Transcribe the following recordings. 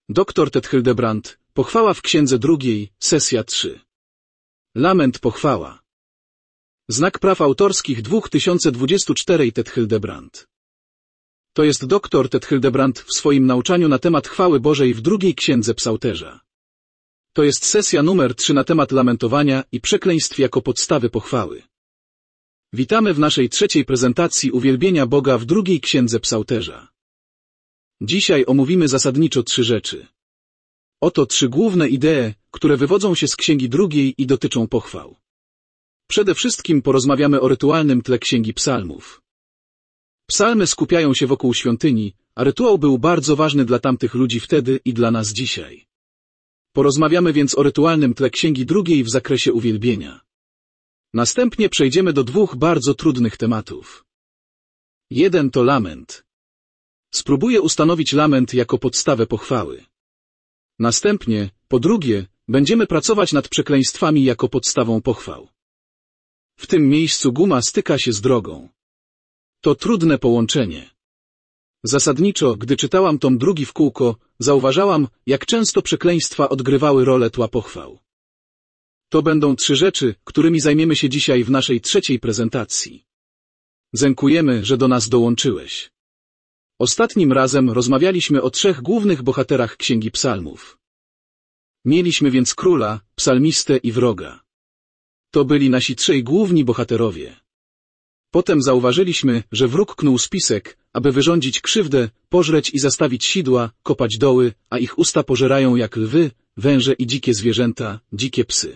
Dr Ted Hildebrandt, pochwała w księdze drugiej, sesja 3. Lament pochwała. Znak praw autorskich 2024 Ted Hildebrandt. To jest dr Ted Hildebrandt w swoim nauczaniu na temat chwały Bożej w drugiej księdze Psalterza. To jest sesja numer 3 na temat lamentowania i przekleństw jako podstawy pochwały. Witamy w naszej trzeciej prezentacji uwielbienia Boga w drugiej księdze Psalterza. Dzisiaj omówimy zasadniczo 3 rzeczy. Oto 3 główne idee, które wywodzą się z księgi drugiej i dotyczą pochwał. Przede wszystkim porozmawiamy o rytualnym tle księgi psalmów. Psalmy skupiają się wokół świątyni, a rytuał był bardzo ważny dla tamtych ludzi wtedy i dla nas dzisiaj. Porozmawiamy więc o rytualnym tle księgi drugiej w zakresie uwielbienia. Następnie przejdziemy do 2 bardzo trudnych tematów. Jeden to lament. Spróbuję ustanowić lament jako podstawę pochwały. Następnie, po drugie, będziemy pracować nad przekleństwami jako podstawą pochwał. W tym miejscu guma styka się z drogą. To trudne połączenie. Zasadniczo, gdy czytałam tom drugi w kółko, zauważałam, jak często przekleństwa odgrywały rolę tła pochwał. To będą 3 rzeczy, którymi zajmiemy się dzisiaj w naszej trzeciej prezentacji. Dziękujemy, że do nas dołączyłeś. Ostatnim razem rozmawialiśmy o 3 głównych bohaterach księgi psalmów. Mieliśmy więc króla, psalmistę i wroga. To byli nasi 3 główni bohaterowie. Potem zauważyliśmy, że wróg knuł spisek, aby wyrządzić krzywdę, pożreć i zastawić sidła, kopać doły, a ich usta pożerają jak lwy, węże i dzikie zwierzęta, dzikie psy.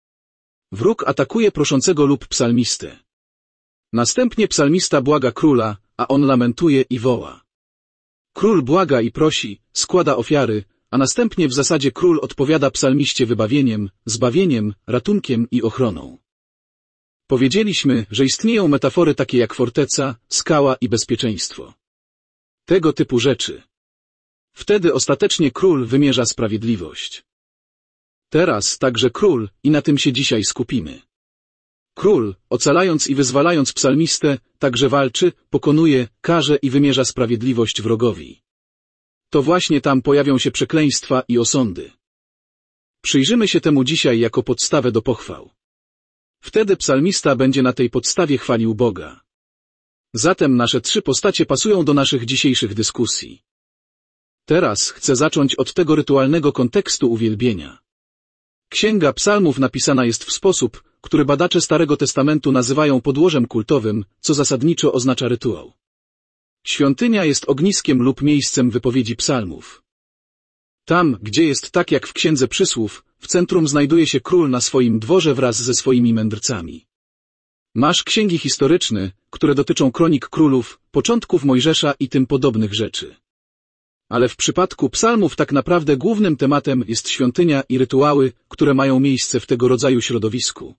Wróg atakuje proszącego lub psalmistę. Następnie psalmista błaga króla, a on lamentuje i woła. Król błaga i prosi, składa ofiary, a następnie w zasadzie król odpowiada psalmiście wybawieniem, zbawieniem, ratunkiem i ochroną. Powiedzieliśmy, że istnieją metafory takie jak forteca, skała i bezpieczeństwo. Tego typu rzeczy. Wtedy ostatecznie król wymierza sprawiedliwość. Teraz także król, i na tym się dzisiaj skupimy. Król, ocalając i wyzwalając psalmistę, także walczy, pokonuje, karze i wymierza sprawiedliwość wrogowi. To właśnie tam pojawią się przekleństwa i osądy. Przyjrzymy się temu dzisiaj jako podstawę do pochwał. Wtedy psalmista będzie na tej podstawie chwalił Boga. Zatem nasze 3 postacie pasują do naszych dzisiejszych dyskusji. Teraz chcę zacząć od tego rytualnego kontekstu uwielbienia. Księga psalmów napisana jest w sposób, który badacze Starego Testamentu nazywają podłożem kultowym, co zasadniczo oznacza rytuał. Świątynia jest ogniskiem lub miejscem wypowiedzi psalmów. Tam, gdzie jest tak jak w Księdze Przysłów, w centrum znajduje się król na swoim dworze wraz ze swoimi mędrcami. Masz księgi historyczne, które dotyczą kronik królów, początków Mojżesza i tym podobnych rzeczy. Ale w przypadku psalmów tak naprawdę głównym tematem jest świątynia i rytuały, które mają miejsce w tego rodzaju środowisku.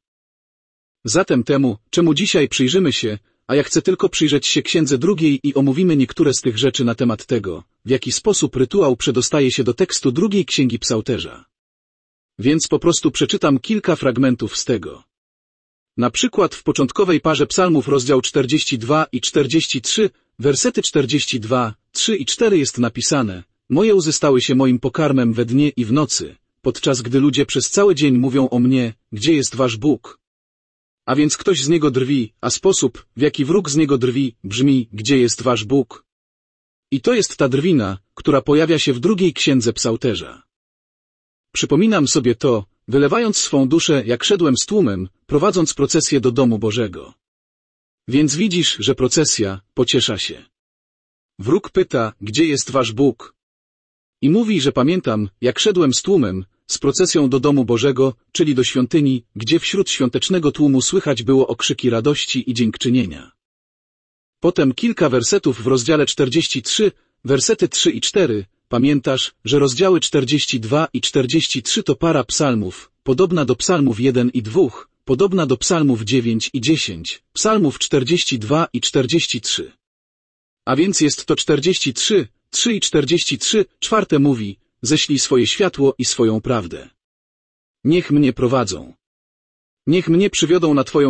Zatem temu, czemu dzisiaj przyjrzymy się, a ja chcę tylko przyjrzeć się księdze drugiej i omówimy niektóre z tych rzeczy na temat tego, w jaki sposób rytuał przedostaje się do tekstu drugiej księgi Psalterza. Więc po prostu przeczytam kilka fragmentów z tego. Na przykład w początkowej parze psalmów rozdział 42 i 43, wersety 42, 3 i 4 jest napisane: Moje łzy stały się moim pokarmem we dnie i w nocy, podczas gdy ludzie przez cały dzień mówią o mnie, gdzie jest wasz Bóg? A więc ktoś z niego drwi, a sposób, w jaki wróg z niego drwi, brzmi: gdzie jest wasz Bóg? I to jest ta drwina, która pojawia się w drugiej księdze Psalterza. Przypominam sobie to, wylewając swą duszę, jak szedłem z tłumem, prowadząc procesję do domu Bożego. Więc widzisz, że procesja pociesza się. Wróg pyta, gdzie jest wasz Bóg? I mówi, że pamiętam, jak szedłem z tłumem, z procesją do domu Bożego, czyli do świątyni, gdzie wśród świątecznego tłumu słychać było okrzyki radości i dziękczynienia. Potem kilka wersetów w rozdziale 43, wersety 3 i 4, pamiętasz, że rozdziały 42 i 43 to para psalmów, podobna do psalmów 1 i 2, podobna do psalmów 9 i 10, psalmów 42 i 43. A więc jest to 43, 3 i 43, 4 mówi: ześlij swoje światło i swoją prawdę. Niech mnie prowadzą. Niech mnie przywiodą na Twoją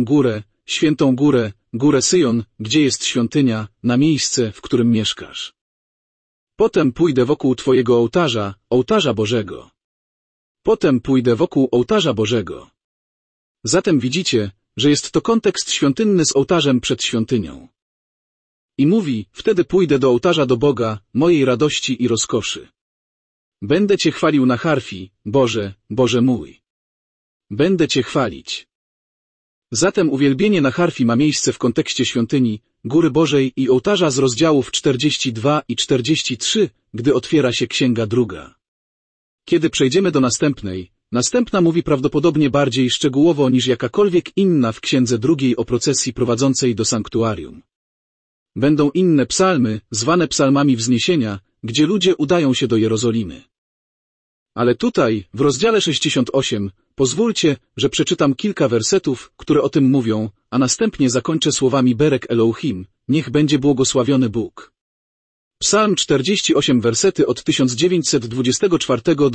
świętą górę, górę Syjon, gdzie jest świątynia, na miejsce, w którym mieszkasz. Potem pójdę wokół Twojego ołtarza, ołtarza Bożego. Potem pójdę wokół ołtarza Bożego. Zatem widzicie, że jest to kontekst świątynny z ołtarzem przed świątynią. I mówi, wtedy pójdę do ołtarza do Boga, mojej radości i rozkoszy. Będę Cię chwalił na harfi, Boże, Boże mój. Będę Cię chwalić. Zatem uwielbienie na harfi ma miejsce w kontekście świątyni, Góry Bożej i ołtarza z rozdziałów 42 i 43, gdy otwiera się Księga Druga. Kiedy przejdziemy do następnej, następna mówi prawdopodobnie bardziej szczegółowo niż jakakolwiek inna w Księdze Drugiej o procesji prowadzącej do sanktuarium. Będą inne psalmy, zwane psalmami wzniesienia, gdzie ludzie udają się do Jerozolimy. Ale tutaj, w rozdziale 68, pozwólcie, że przeczytam kilka wersetów, które o tym mówią, a następnie zakończę słowami Berek Elohim, niech będzie błogosławiony Bóg. Psalm 48, wersety od 1924 do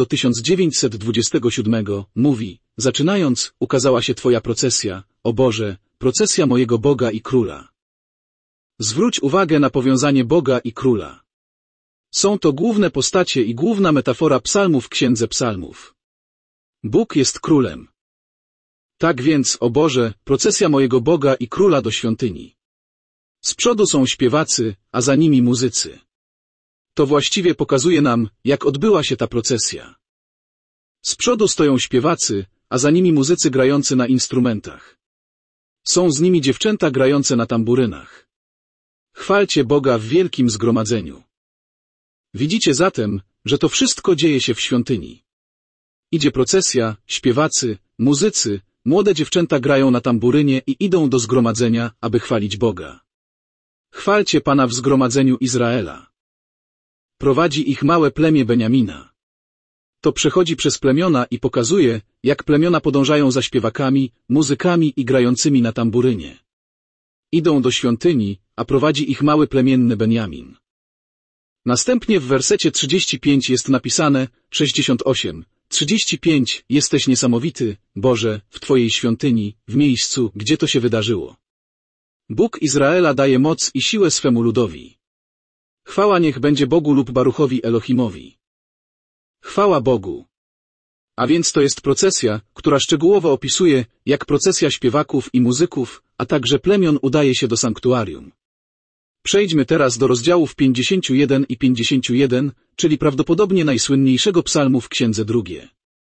1927 mówi, zaczynając, ukazała się Twoja procesja, o Boże, procesja mojego Boga i Króla. Zwróć uwagę na powiązanie Boga i Króla. Są to główne postacie i główna metafora psalmów w Księdze Psalmów. Bóg jest Królem. Tak więc, o Boże, procesja mojego Boga i Króla do świątyni. Z przodu są śpiewacy, a za nimi muzycy. To właściwie pokazuje nam, jak odbyła się ta procesja. Z przodu stoją śpiewacy, a za nimi muzycy grający na instrumentach. Są z nimi dziewczęta grające na tamburynach. Chwalcie Boga w wielkim zgromadzeniu. Widzicie zatem, że to wszystko dzieje się w świątyni. Idzie procesja, śpiewacy, muzycy, młode dziewczęta grają na tamburynie i idą do zgromadzenia, aby chwalić Boga. Chwalcie Pana w zgromadzeniu Izraela. Prowadzi ich małe plemię Beniamina. To przechodzi przez plemiona i pokazuje, jak plemiona podążają za śpiewakami, muzykami i grającymi na tamburynie. Idą do świątyni, a prowadzi ich mały plemienny Benjamin. Następnie w wersecie 35 jest napisane, 68, 35, jesteś niesamowity, Boże, w Twojej świątyni, w miejscu, gdzie to się wydarzyło. Bóg Izraela daje moc i siłę swemu ludowi. Chwała niech będzie Bogu lub Baruchowi Elohimowi. Chwała Bogu. A więc to jest procesja, która szczegółowo opisuje, jak procesja śpiewaków i muzyków, a także plemion udaje się do sanktuarium. Przejdźmy teraz do rozdziałów 51 i 51, czyli prawdopodobnie najsłynniejszego psalmu w Księdze Drugiej.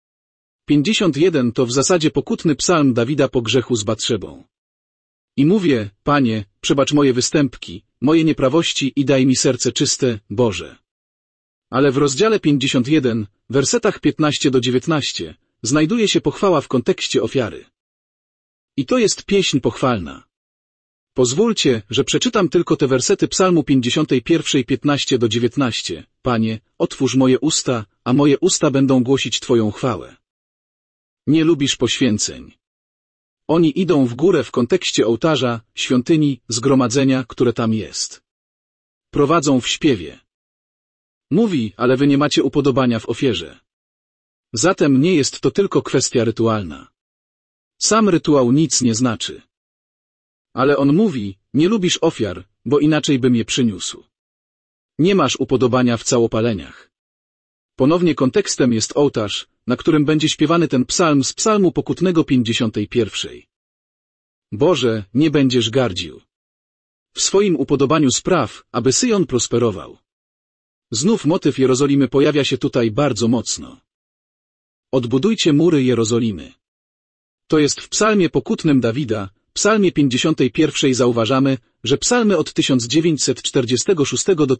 51 to w zasadzie pokutny psalm Dawida po grzechu z Batszebą. I mówię, Panie, przebacz moje występki, moje nieprawości i daj mi serce czyste, Boże. Ale w rozdziale 51, wersetach 15 do 19, znajduje się pochwała w kontekście ofiary. I to jest pieśń pochwalna. Pozwólcie, że przeczytam tylko te wersety psalmu 51, 15 do 19. Panie, otwórz moje usta, a moje usta będą głosić Twoją chwałę. Nie lubisz poświęceń. Oni idą w górę w kontekście ołtarza, świątyni, zgromadzenia, które tam jest. Prowadzą w śpiewie. Mówi, ale wy nie macie upodobania w ofierze. Zatem nie jest to tylko kwestia rytualna. Sam rytuał nic nie znaczy. Ale on mówi, nie lubisz ofiar, bo inaczej bym je przyniósł. Nie masz upodobania w całopaleniach. Ponownie kontekstem jest ołtarz, na którym będzie śpiewany ten psalm z psalmu pokutnego 51. Boże, nie będziesz gardził. W swoim upodobaniu spraw, aby Syjon prosperował. Znów motyw Jerozolimy pojawia się tutaj bardzo mocno. Odbudujcie mury Jerozolimy. To jest w psalmie pokutnym Dawida, psalmie 51 zauważamy, że psalmy od 1946 do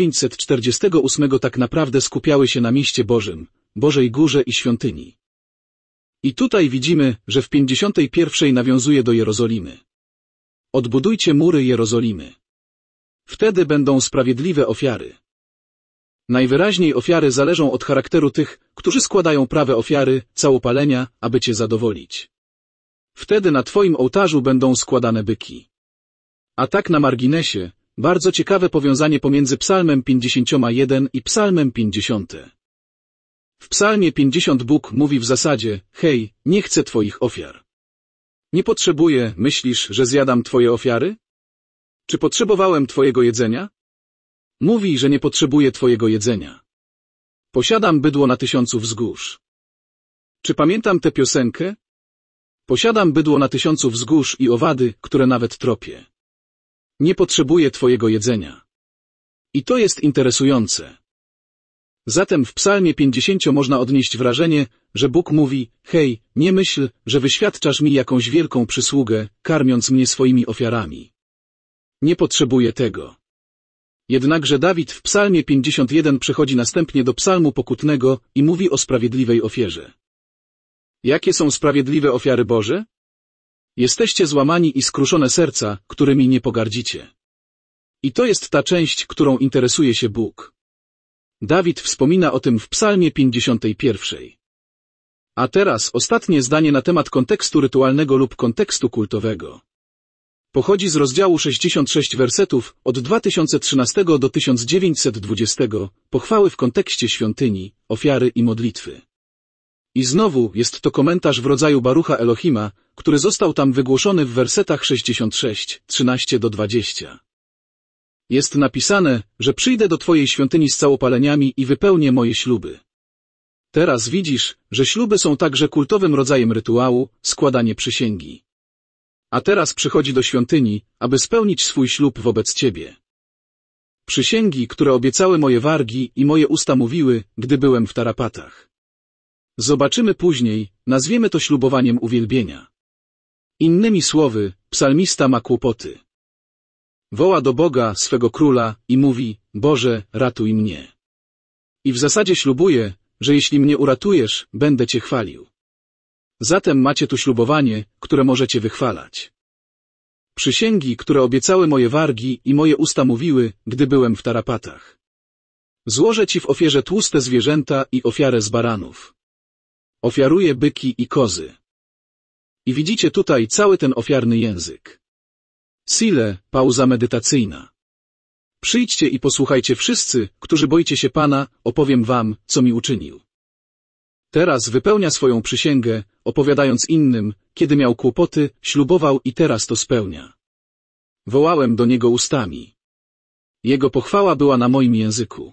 1948 tak naprawdę skupiały się na mieście Bożym, Bożej Górze i świątyni. I tutaj widzimy, że w 51 nawiązuje do Jerozolimy. Odbudujcie mury Jerozolimy. Wtedy będą sprawiedliwe ofiary. Najwyraźniej ofiary zależą od charakteru tych, którzy składają prawe ofiary, całopalenia, aby Cię zadowolić. Wtedy na Twoim ołtarzu będą składane byki. A tak na marginesie, bardzo ciekawe powiązanie pomiędzy psalmem 51 i psalmem 50. W psalmie 50 Bóg mówi w zasadzie, hej, nie chcę Twoich ofiar. Nie potrzebuję, myślisz, że zjadam Twoje ofiary? Czy potrzebowałem Twojego jedzenia? Mówi, że nie potrzebuje twojego jedzenia. Posiadam bydło na 1000 wzgórz. Czy pamiętam tę piosenkę? Posiadam bydło na 1000 wzgórz i owady, które nawet tropię. Nie potrzebuję twojego jedzenia. I to jest interesujące. Zatem w Psalmie 50 można odnieść wrażenie, że Bóg mówi: hej, nie myśl, że wyświadczasz mi jakąś wielką przysługę, karmiąc mnie swoimi ofiarami. Nie potrzebuję tego. Jednakże Dawid w Psalmie 51 przechodzi następnie do psalmu pokutnego i mówi o sprawiedliwej ofierze. Jakie są sprawiedliwe ofiary Boże? Jesteście złamani i skruszone serca, którymi nie pogardzicie. I to jest ta część, którą interesuje się Bóg. Dawid wspomina o tym w Psalmie 51. A teraz ostatnie zdanie na temat kontekstu rytualnego lub kontekstu kultowego. Pochodzi z rozdziału 66 wersetów od 2013 do 1920, pochwały w kontekście świątyni, ofiary i modlitwy. I znowu jest to komentarz w rodzaju Barucha Elohima, który został tam wygłoszony w wersetach 66, 13 do 20. Jest napisane, że przyjdę do twojej świątyni z całopaleniami i wypełnię moje śluby. Teraz widzisz, że śluby są także kultowym rodzajem rytuału, składanie przysięgi. A teraz przychodzi do świątyni, aby spełnić swój ślub wobec ciebie. Przysięgi, które obiecały moje wargi i moje usta mówiły, gdy byłem w tarapatach. Zobaczymy później, nazwiemy to ślubowaniem uwielbienia. Innymi słowy, psalmista ma kłopoty. Woła do Boga, swego króla, i mówi: Boże, ratuj mnie. I w zasadzie ślubuje, że jeśli mnie uratujesz, będę cię chwalił. Zatem macie tu ślubowanie, które możecie wychwalać. Przysięgi, które obiecały moje wargi i moje usta mówiły, gdy byłem w tarapatach. Złożę ci w ofierze tłuste zwierzęta i ofiarę z baranów. Ofiaruję byki i kozy. I widzicie tutaj cały ten ofiarny język. Sile, pauza medytacyjna. Przyjdźcie i posłuchajcie wszyscy, którzy boicie się Pana, opowiem wam, co mi uczynił. Teraz wypełnia swoją przysięgę, opowiadając innym, kiedy miał kłopoty, ślubował i teraz to spełnia. Wołałem do Niego ustami. Jego pochwała była na moim języku.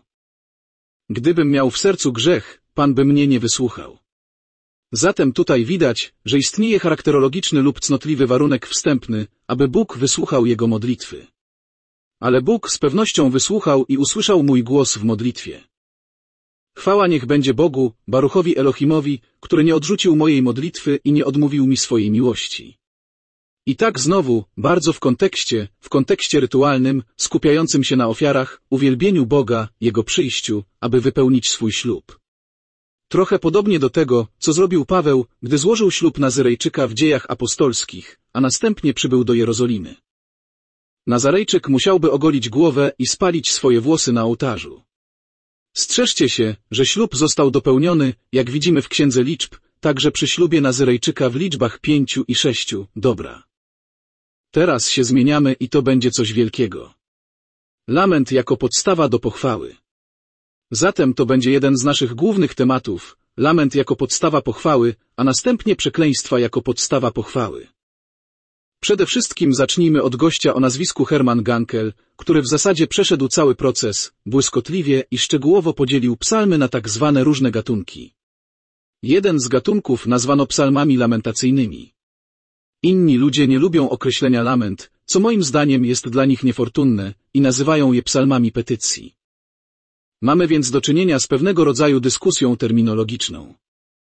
Gdybym miał w sercu grzech, Pan by mnie nie wysłuchał. Zatem tutaj widać, że istnieje charakterologiczny lub cnotliwy warunek wstępny, aby Bóg wysłuchał jego modlitwy. Ale Bóg z pewnością wysłuchał i usłyszał mój głos w modlitwie. Chwała niech będzie Bogu, Baruchowi Elohimowi, który nie odrzucił mojej modlitwy i nie odmówił mi swojej miłości. I tak znowu, bardzo w kontekście rytualnym, skupiającym się na ofiarach, uwielbieniu Boga, Jego przyjściu, aby wypełnić swój ślub. Trochę podobnie do tego, co zrobił Paweł, gdy złożył ślub Nazarejczyka w Dziejach Apostolskich, a następnie przybył do Jerozolimy. Nazarejczyk musiałby ogolić głowę i spalić swoje włosy na ołtarzu. Strzeżcie się, że ślub został dopełniony, jak widzimy w Księdze Liczb, także przy ślubie Nazarejczyka w liczbach 5 i 6, dobra. Teraz się zmieniamy i to będzie coś wielkiego. Lament jako podstawa do pochwały. Zatem to będzie jeden z naszych głównych tematów, lament jako podstawa pochwały, a następnie przekleństwa jako podstawa pochwały. Przede wszystkim zacznijmy od gościa o nazwisku Hermann Gankel, który w zasadzie przeszedł cały proces, błyskotliwie i szczegółowo podzielił psalmy na tak zwane różne gatunki. Jeden z gatunków nazwano psalmami lamentacyjnymi. Inni ludzie nie lubią określenia lament, co moim zdaniem jest dla nich niefortunne, i nazywają je psalmami petycji. Mamy więc do czynienia z pewnego rodzaju dyskusją terminologiczną.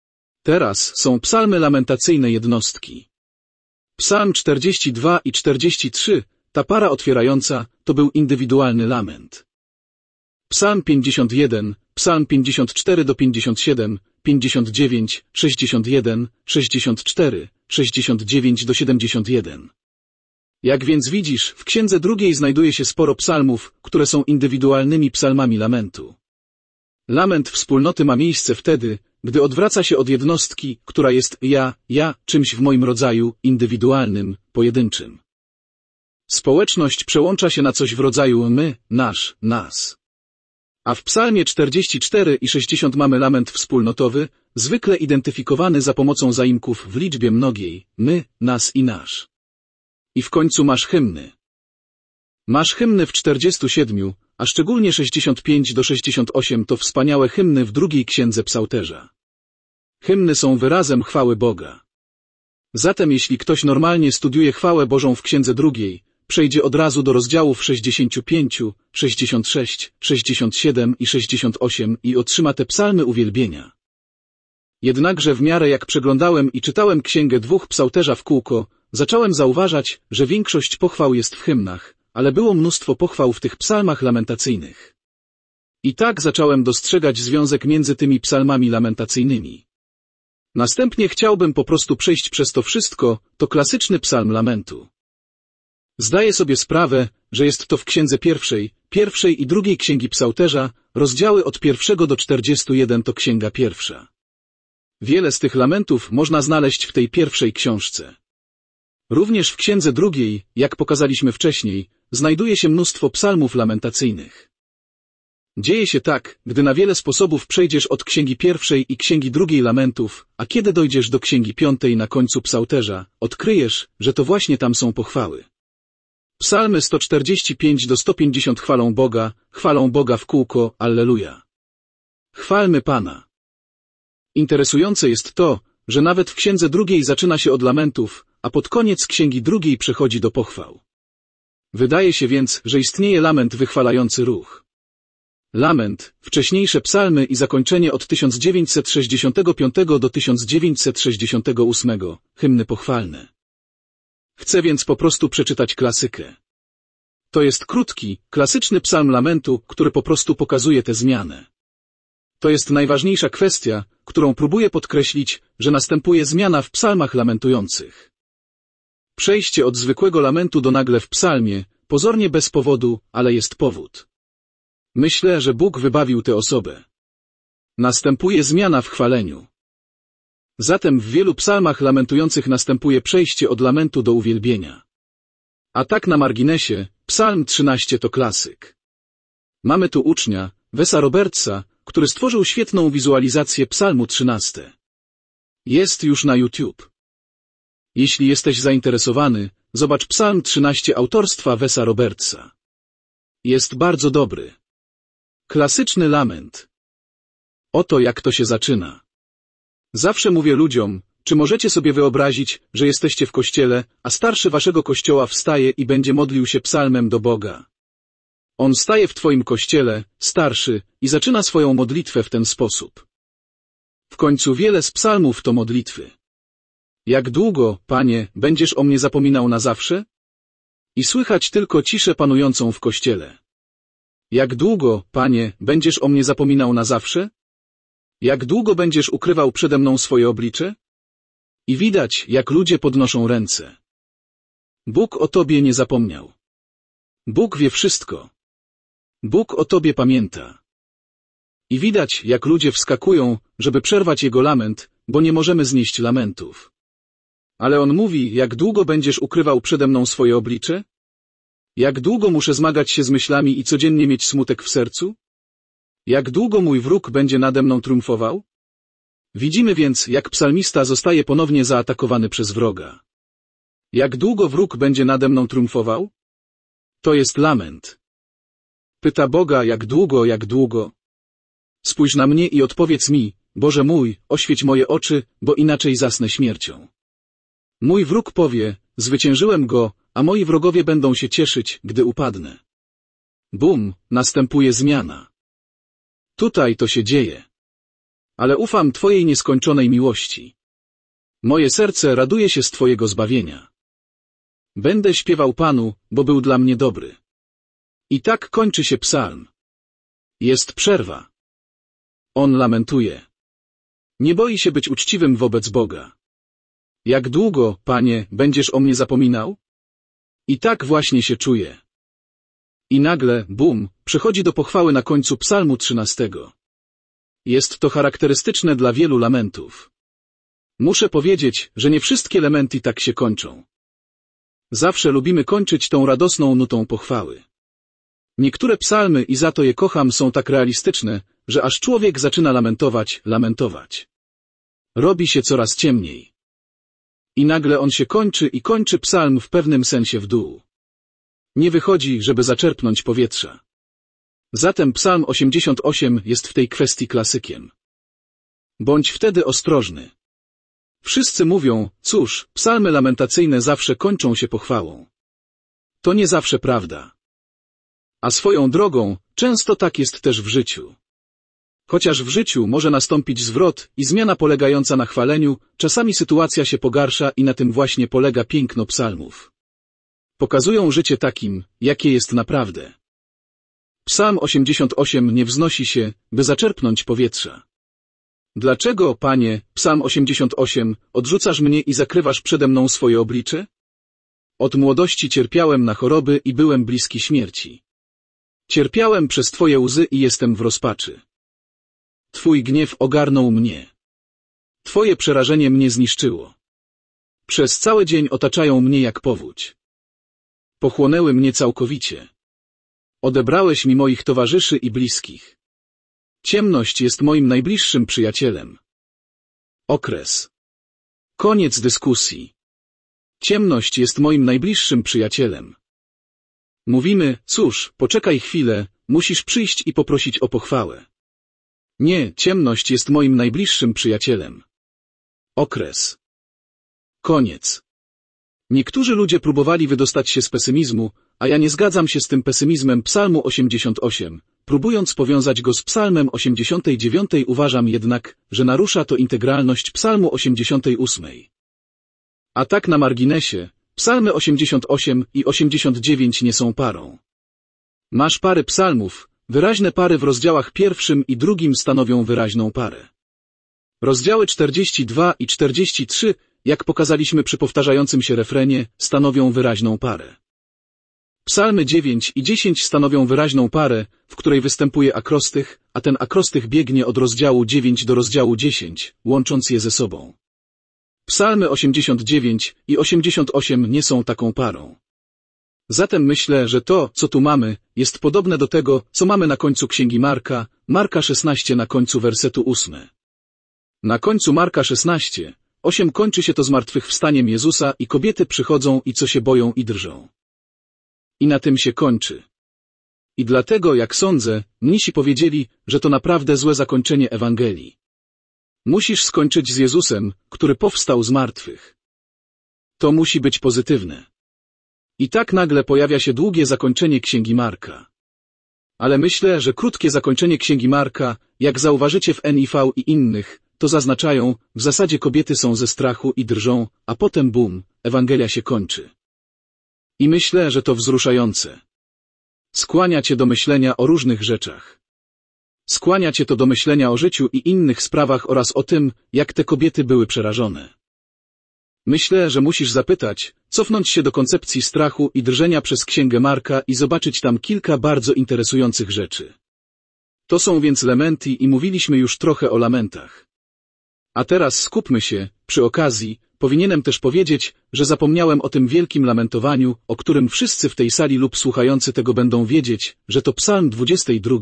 Teraz są psalmy lamentacyjne jednostki. Psalm 42 i 43, ta para otwierająca, to był indywidualny lament. Psalm 51, Psalm 54 do 57, 59, 61, 64, 69 do 71. Jak więc widzisz, w Księdze Drugiej znajduje się sporo psalmów, które są indywidualnymi psalmami lamentu. Lament wspólnoty ma miejsce wtedy, gdy odwraca się od jednostki, która jest ja, czymś w moim rodzaju, indywidualnym, pojedynczym. Społeczność przełącza się na coś w rodzaju my, nasz, nas. A w psalmie 44 i 60 mamy lament wspólnotowy, zwykle identyfikowany za pomocą zaimków w liczbie mnogiej, my, nas i nasz. I w końcu masz hymny. Masz hymny w 47, a szczególnie 65 do 68 to wspaniałe hymny w drugiej księdze Psałterza. Hymny są wyrazem chwały Boga. Zatem jeśli ktoś normalnie studiuje chwałę Bożą w księdze drugiej, przejdzie od razu do rozdziałów 65, 66, 67 i 68 i otrzyma te psalmy uwielbienia. Jednakże w miarę jak przeglądałem i czytałem księgę dwóch Psałterza w kółko, zacząłem zauważać, że większość pochwał jest w hymnach, ale było mnóstwo pochwał w tych psalmach lamentacyjnych. I tak zacząłem dostrzegać związek między tymi psalmami lamentacyjnymi. Następnie chciałbym po prostu przejść przez to wszystko, to klasyczny psalm lamentu. Zdaję sobie sprawę, że jest to w księdze pierwszej i drugiej księgi Psałterza, rozdziały od 1 do 41 to księga pierwsza. Wiele z tych lamentów można znaleźć w tej pierwszej książce. Również w księdze drugiej, jak pokazaliśmy wcześniej, znajduje się mnóstwo psalmów lamentacyjnych. Dzieje się tak, gdy na wiele sposobów przejdziesz od księgi pierwszej i księgi drugiej lamentów, a kiedy dojdziesz do księgi piątej na końcu Psałterza, odkryjesz, że to właśnie tam są pochwały. Psalmy 145 do 150 chwalą Boga w kółko, alleluja. Chwalmy Pana. Interesujące jest to, że nawet w księdze drugiej zaczyna się od lamentów, a pod koniec księgi drugiej przechodzi do pochwał. Wydaje się więc, że istnieje lament wychwalający ruch. Lament, wcześniejsze psalmy i zakończenie od 1965 do 1968, hymny pochwalne. Chcę więc po prostu przeczytać klasykę. To jest krótki, klasyczny psalm lamentu, który po prostu pokazuje tę zmianę. To jest najważniejsza kwestia, którą próbuję podkreślić, że następuje zmiana w psalmach lamentujących. Przejście od zwykłego lamentu do nagle w psalmie, pozornie bez powodu, ale jest powód. Myślę, że Bóg wybawił tę osobę. Następuje zmiana w chwaleniu. Zatem w wielu psalmach lamentujących następuje przejście od lamentu do uwielbienia. A tak na marginesie, psalm 13 to klasyk. Mamy tu ucznia, Wesa Robertsa, który stworzył świetną wizualizację psalmu 13. Jest już na YouTube. Jeśli jesteś zainteresowany, zobacz psalm 13 autorstwa Wesa Robertsa. Jest bardzo dobry. Klasyczny lament. Oto jak to się zaczyna. Zawsze mówię ludziom, czy możecie sobie wyobrazić, że jesteście w kościele, a starszy waszego kościoła wstaje i będzie modlił się psalmem do Boga. On staje w twoim kościele, starszy, i zaczyna swoją modlitwę w ten sposób. W końcu wiele z psalmów to modlitwy. Jak długo, Panie, będziesz o mnie zapominał na zawsze? I słychać tylko ciszę panującą w kościele. Jak długo, Panie, będziesz o mnie zapominał na zawsze? Jak długo będziesz ukrywał przede mną swoje oblicze? I widać, jak ludzie podnoszą ręce. Bóg o tobie nie zapomniał. Bóg wie wszystko. Bóg o tobie pamięta. I widać, jak ludzie wskakują, żeby przerwać jego lament, bo nie możemy znieść lamentów. Ale on mówi, jak długo będziesz ukrywał przede mną swoje oblicze? Jak długo muszę zmagać się z myślami i codziennie mieć smutek w sercu? Jak długo mój wróg będzie nade mną triumfował? Widzimy więc, jak psalmista zostaje ponownie zaatakowany przez wroga. Jak długo wróg będzie nade mną triumfował? To jest lament. Pyta Boga, jak długo, jak długo? Spójrz na mnie i odpowiedz mi, Boże mój, oświeć moje oczy, bo inaczej zasnę śmiercią. Mój wróg powie, zwyciężyłem go, a moi wrogowie będą się cieszyć, gdy upadnę. Bum, następuje zmiana. Tutaj to się dzieje. Ale ufam Twojej nieskończonej miłości. Moje serce raduje się z Twojego zbawienia. Będę śpiewał Panu, bo był dla mnie dobry. I tak kończy się psalm. Jest przerwa. On lamentuje. Nie boi się być uczciwym wobec Boga. Jak długo, Panie, będziesz o mnie zapominał? I tak właśnie się czuje. I nagle, bum, przychodzi do pochwały na końcu psalmu 13. Jest to charakterystyczne dla wielu lamentów. Muszę powiedzieć, że nie wszystkie lamenty tak się kończą. Zawsze lubimy kończyć tą radosną nutą pochwały. Niektóre psalmy, i za to je kocham, są tak realistyczne, że aż człowiek zaczyna lamentować. Robi się coraz ciemniej. I nagle on się kończy i kończy psalm w pewnym sensie w dół. Nie wychodzi, żeby zaczerpnąć powietrza. Zatem Psalm 88 jest w tej kwestii klasykiem. Bądź wtedy ostrożny. Wszyscy mówią, cóż, psalmy lamentacyjne zawsze kończą się pochwałą. To nie zawsze prawda. A swoją drogą, często tak jest też w życiu. Chociaż w życiu może nastąpić zwrot i zmiana polegająca na chwaleniu, czasami sytuacja się pogarsza i na tym właśnie polega piękno psalmów. Pokazują życie takim, jakie jest naprawdę. Psalm 88 nie wznosi się, by zaczerpnąć powietrza. Dlaczego, Panie, Psalm 88, odrzucasz mnie i zakrywasz przede mną swoje oblicze? Od młodości cierpiałem na choroby i byłem bliski śmierci. Cierpiałem przez Twoje łzy i jestem w rozpaczy. Twój gniew ogarnął mnie. Twoje przerażenie mnie zniszczyło. Przez cały dzień otaczają mnie jak powódź. Pochłonęły mnie całkowicie. Odebrałeś mi moich towarzyszy i bliskich. Ciemność jest moim najbliższym przyjacielem. Okres. Koniec dyskusji. Ciemność jest moim najbliższym przyjacielem. Mówimy, cóż, poczekaj chwilę, musisz przyjść i poprosić o pochwałę. Nie, ciemność jest moim najbliższym przyjacielem. Okres. Koniec. Niektórzy ludzie próbowali wydostać się z pesymizmu, a ja nie zgadzam się z tym pesymizmem Psalmu 88. Próbując powiązać go z Psalmem 89, uważam jednak, że narusza to integralność Psalmu 88. A tak na marginesie, Psalmy 88 i 89 nie są parą. Masz pary psalmów, wyraźne pary w rozdziałach 1 i 2 stanowią wyraźną parę. Rozdziały 42 i 43, jak pokazaliśmy przy powtarzającym się refrenie, stanowią wyraźną parę. Psalmy 9 i 10 stanowią wyraźną parę, w której występuje akrostych, a ten akrostych biegnie od rozdziału 9 do rozdziału 10, łącząc je ze sobą. Psalmy 89 i 88 nie są taką parą. Zatem myślę, że to, co tu mamy, jest podobne do tego, co mamy na końcu Księgi Marka, Marka 16 na końcu wersetu 8. Na końcu Marka 16, 8 kończy się to zmartwychwstaniem Jezusa i kobiety przychodzą i co się boją i drżą. I na tym się kończy. I dlatego, jak sądzę, mnisi powiedzieli, że to naprawdę złe zakończenie Ewangelii. Musisz skończyć z Jezusem, który powstał z martwych. To musi być pozytywne. I tak nagle pojawia się długie zakończenie Księgi Marka. Ale myślę, że krótkie zakończenie Księgi Marka, jak zauważycie w NIV i innych, to zaznaczają, w zasadzie kobiety są ze strachu i drżą, a potem bum, Ewangelia się kończy. I myślę, że to wzruszające. Skłania cię do myślenia o różnych rzeczach. Skłania cię to do myślenia o życiu i innych sprawach oraz o tym, jak te kobiety były przerażone. Myślę, że musisz zapytać, cofnąć się do koncepcji strachu i drżenia przez Księgę Marka i zobaczyć tam kilka bardzo interesujących rzeczy. To są więc lamenty i mówiliśmy już trochę o lamentach. A teraz skupmy się, przy okazji, powinienem też powiedzieć, że zapomniałem o tym wielkim lamentowaniu, o którym wszyscy w tej sali lub słuchający tego będą wiedzieć, że to Psalm 22.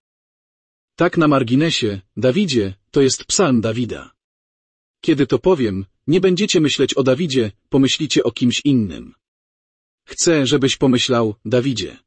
Tak na marginesie, Dawidzie, to jest Psalm Dawida. Kiedy to powiem, nie będziecie myśleć o Dawidzie, pomyślicie o kimś innym. Chcę, żebyś pomyślał, Dawidzie.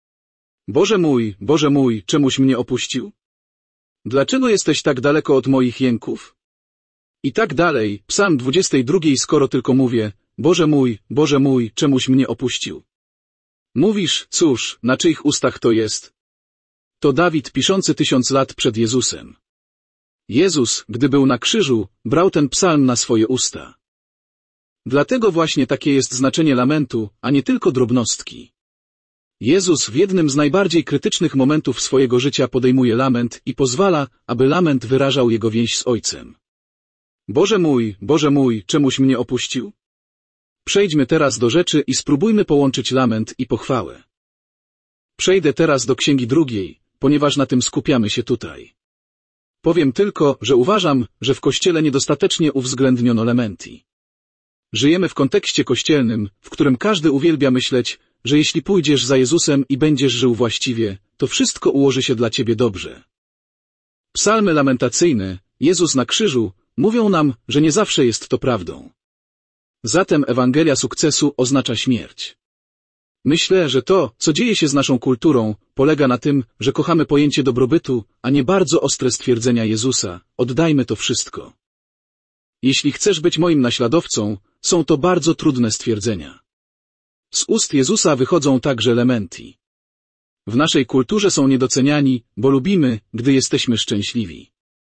Boże mój, czemuś mnie opuścił? Dlaczego jesteś tak daleko od moich jęków? I tak dalej, Psalm 22, skoro tylko mówię, Boże mój, czemuś mnie opuścił. Mówisz, cóż, na czyich ustach to jest? To Dawid piszący 1000 lat przed Jezusem. Jezus, gdy był na krzyżu, brał ten psalm na swoje usta. Dlatego właśnie takie jest znaczenie lamentu, a nie tylko drobnostki. Jezus w jednym z najbardziej krytycznych momentów swojego życia podejmuje lament i pozwala, aby lament wyrażał jego więź z Ojcem. Boże mój, czemuś mnie opuścił? Przejdźmy teraz do rzeczy i spróbujmy połączyć lament i pochwałę. Przejdę teraz do Księgi 2, ponieważ na tym skupiamy się tutaj. Powiem tylko, że uważam, że w Kościele niedostatecznie uwzględniono lamenty. Żyjemy w kontekście kościelnym, w którym każdy uwielbia myśleć, że jeśli pójdziesz za Jezusem i będziesz żył właściwie, to wszystko ułoży się dla ciebie dobrze. Psalmy lamentacyjne, Jezus na krzyżu, mówią nam, że nie zawsze jest to prawdą. Zatem Ewangelia sukcesu oznacza śmierć. Myślę, że to, co dzieje się z naszą kulturą, polega na tym, że kochamy pojęcie dobrobytu, a nie bardzo ostre stwierdzenia Jezusa: oddajmy to wszystko. Jeśli chcesz być moim naśladowcą, są to bardzo trudne stwierdzenia. Z ust Jezusa wychodzą także elementi. W naszej kulturze są niedoceniani, bo lubimy, gdy jesteśmy szczęśliwi.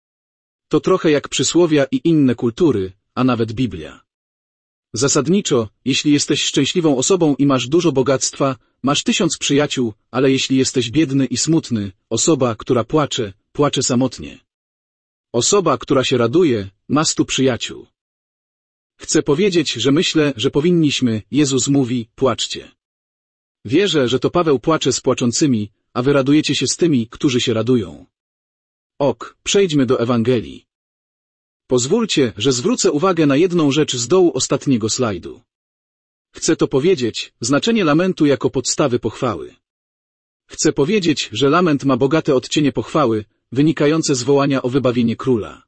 To trochę jak przysłowia i inne kultury, a nawet Biblia. Zasadniczo, jeśli jesteś szczęśliwą osobą i masz dużo bogactwa, masz 1000 przyjaciół, ale jeśli jesteś biedny i smutny, osoba, która płacze, płacze samotnie. Osoba, która się raduje, ma 100 przyjaciół. Chcę powiedzieć, że myślę, że powinniśmy, Jezus mówi, płaczcie. Wierzę, że to Paweł płacze z płaczącymi, a wy radujecie się z tymi, którzy się radują. Przejdźmy do Ewangelii. Pozwólcie, że zwrócę uwagę na jedną rzecz z dołu ostatniego slajdu. Chcę to powiedzieć, znaczenie lamentu jako podstawy pochwały. Chcę powiedzieć, że lament ma bogate odcienie pochwały, wynikające z wołania o wybawienie króla.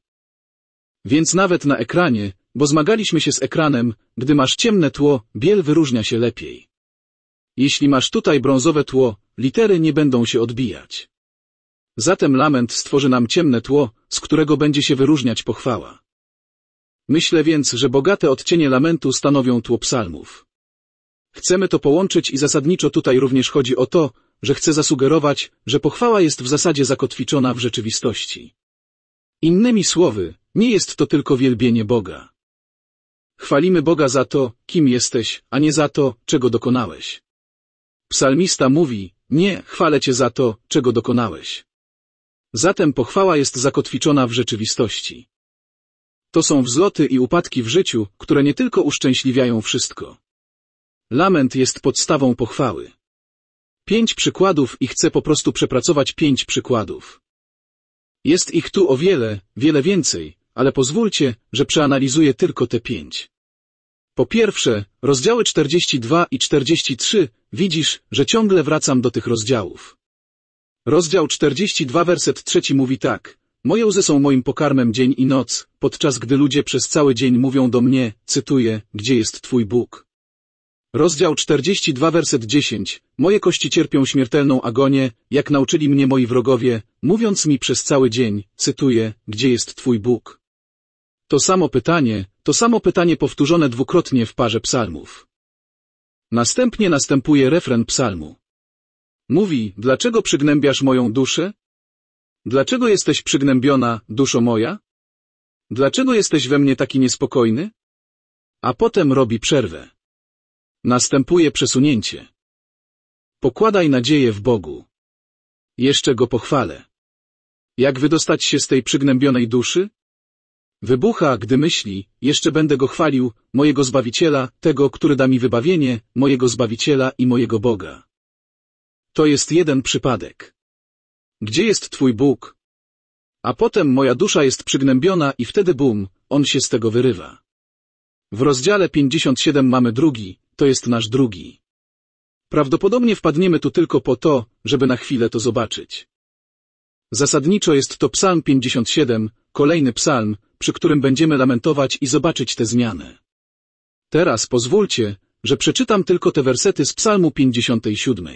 Więc nawet na ekranie, bo zmagaliśmy się z ekranem, gdy masz ciemne tło, biel wyróżnia się lepiej. Jeśli masz tutaj brązowe tło, litery nie będą się odbijać. Zatem lament stworzy nam ciemne tło, z którego będzie się wyróżniać pochwała. Myślę więc, że bogate odcienie lamentu stanowią tło psalmów. Chcemy to połączyć i zasadniczo tutaj również chodzi o to, że chcę zasugerować, że pochwała jest w zasadzie zakotwiczona w rzeczywistości. Innymi słowy, nie jest to tylko wielbienie Boga. Chwalimy Boga za to, kim jesteś, a nie za to, czego dokonałeś. Psalmista mówi: nie, chwalę Cię za to, czego dokonałeś. Zatem pochwała jest zakotwiczona w rzeczywistości. To są wzloty i upadki w życiu, które nie tylko uszczęśliwiają wszystko. Lament jest podstawą pochwały. 5 przykładów i chcę po prostu przepracować 5 przykładów. Jest ich tu o wiele, wiele więcej, ale pozwólcie, że przeanalizuję tylko te 5. Po pierwsze, rozdziały 42 i 43, widzisz, że ciągle wracam do tych rozdziałów. Rozdział 42, werset 3 mówi tak: moje łzy są moim pokarmem dzień i noc, podczas gdy ludzie przez cały dzień mówią do mnie, cytuję, gdzie jest Twój Bóg? Rozdział 42, werset 10, moje kości cierpią śmiertelną agonię, jak nauczyli mnie moi wrogowie, mówiąc mi przez cały dzień, cytuję, gdzie jest Twój Bóg? To samo pytanie powtórzone dwukrotnie w parze psalmów. Następnie następuje refren psalmu. Mówi: dlaczego przygnębiasz moją duszę? Dlaczego jesteś przygnębiona, duszo moja? Dlaczego jesteś we mnie taki niespokojny? A potem robi przerwę. Następuje przesunięcie. Pokładaj nadzieję w Bogu. Jeszcze Go pochwalę. Jak wydostać się z tej przygnębionej duszy? Wybucha, gdy myśli: jeszcze będę Go chwalił, mojego Zbawiciela, tego, który da mi wybawienie, mojego Zbawiciela i mojego Boga. To jest jeden przypadek. Gdzie jest Twój Bóg? A potem moja dusza jest przygnębiona i wtedy bum, On się z tego wyrywa. W rozdziale 57 mamy drugi, to jest nasz drugi. Prawdopodobnie wpadniemy tu tylko po to, żeby na chwilę to zobaczyć. Zasadniczo jest to psalm 57, kolejny psalm, przy którym będziemy lamentować i zobaczyć tę zmianę. Teraz pozwólcie, że przeczytam tylko te wersety z psalmu 57.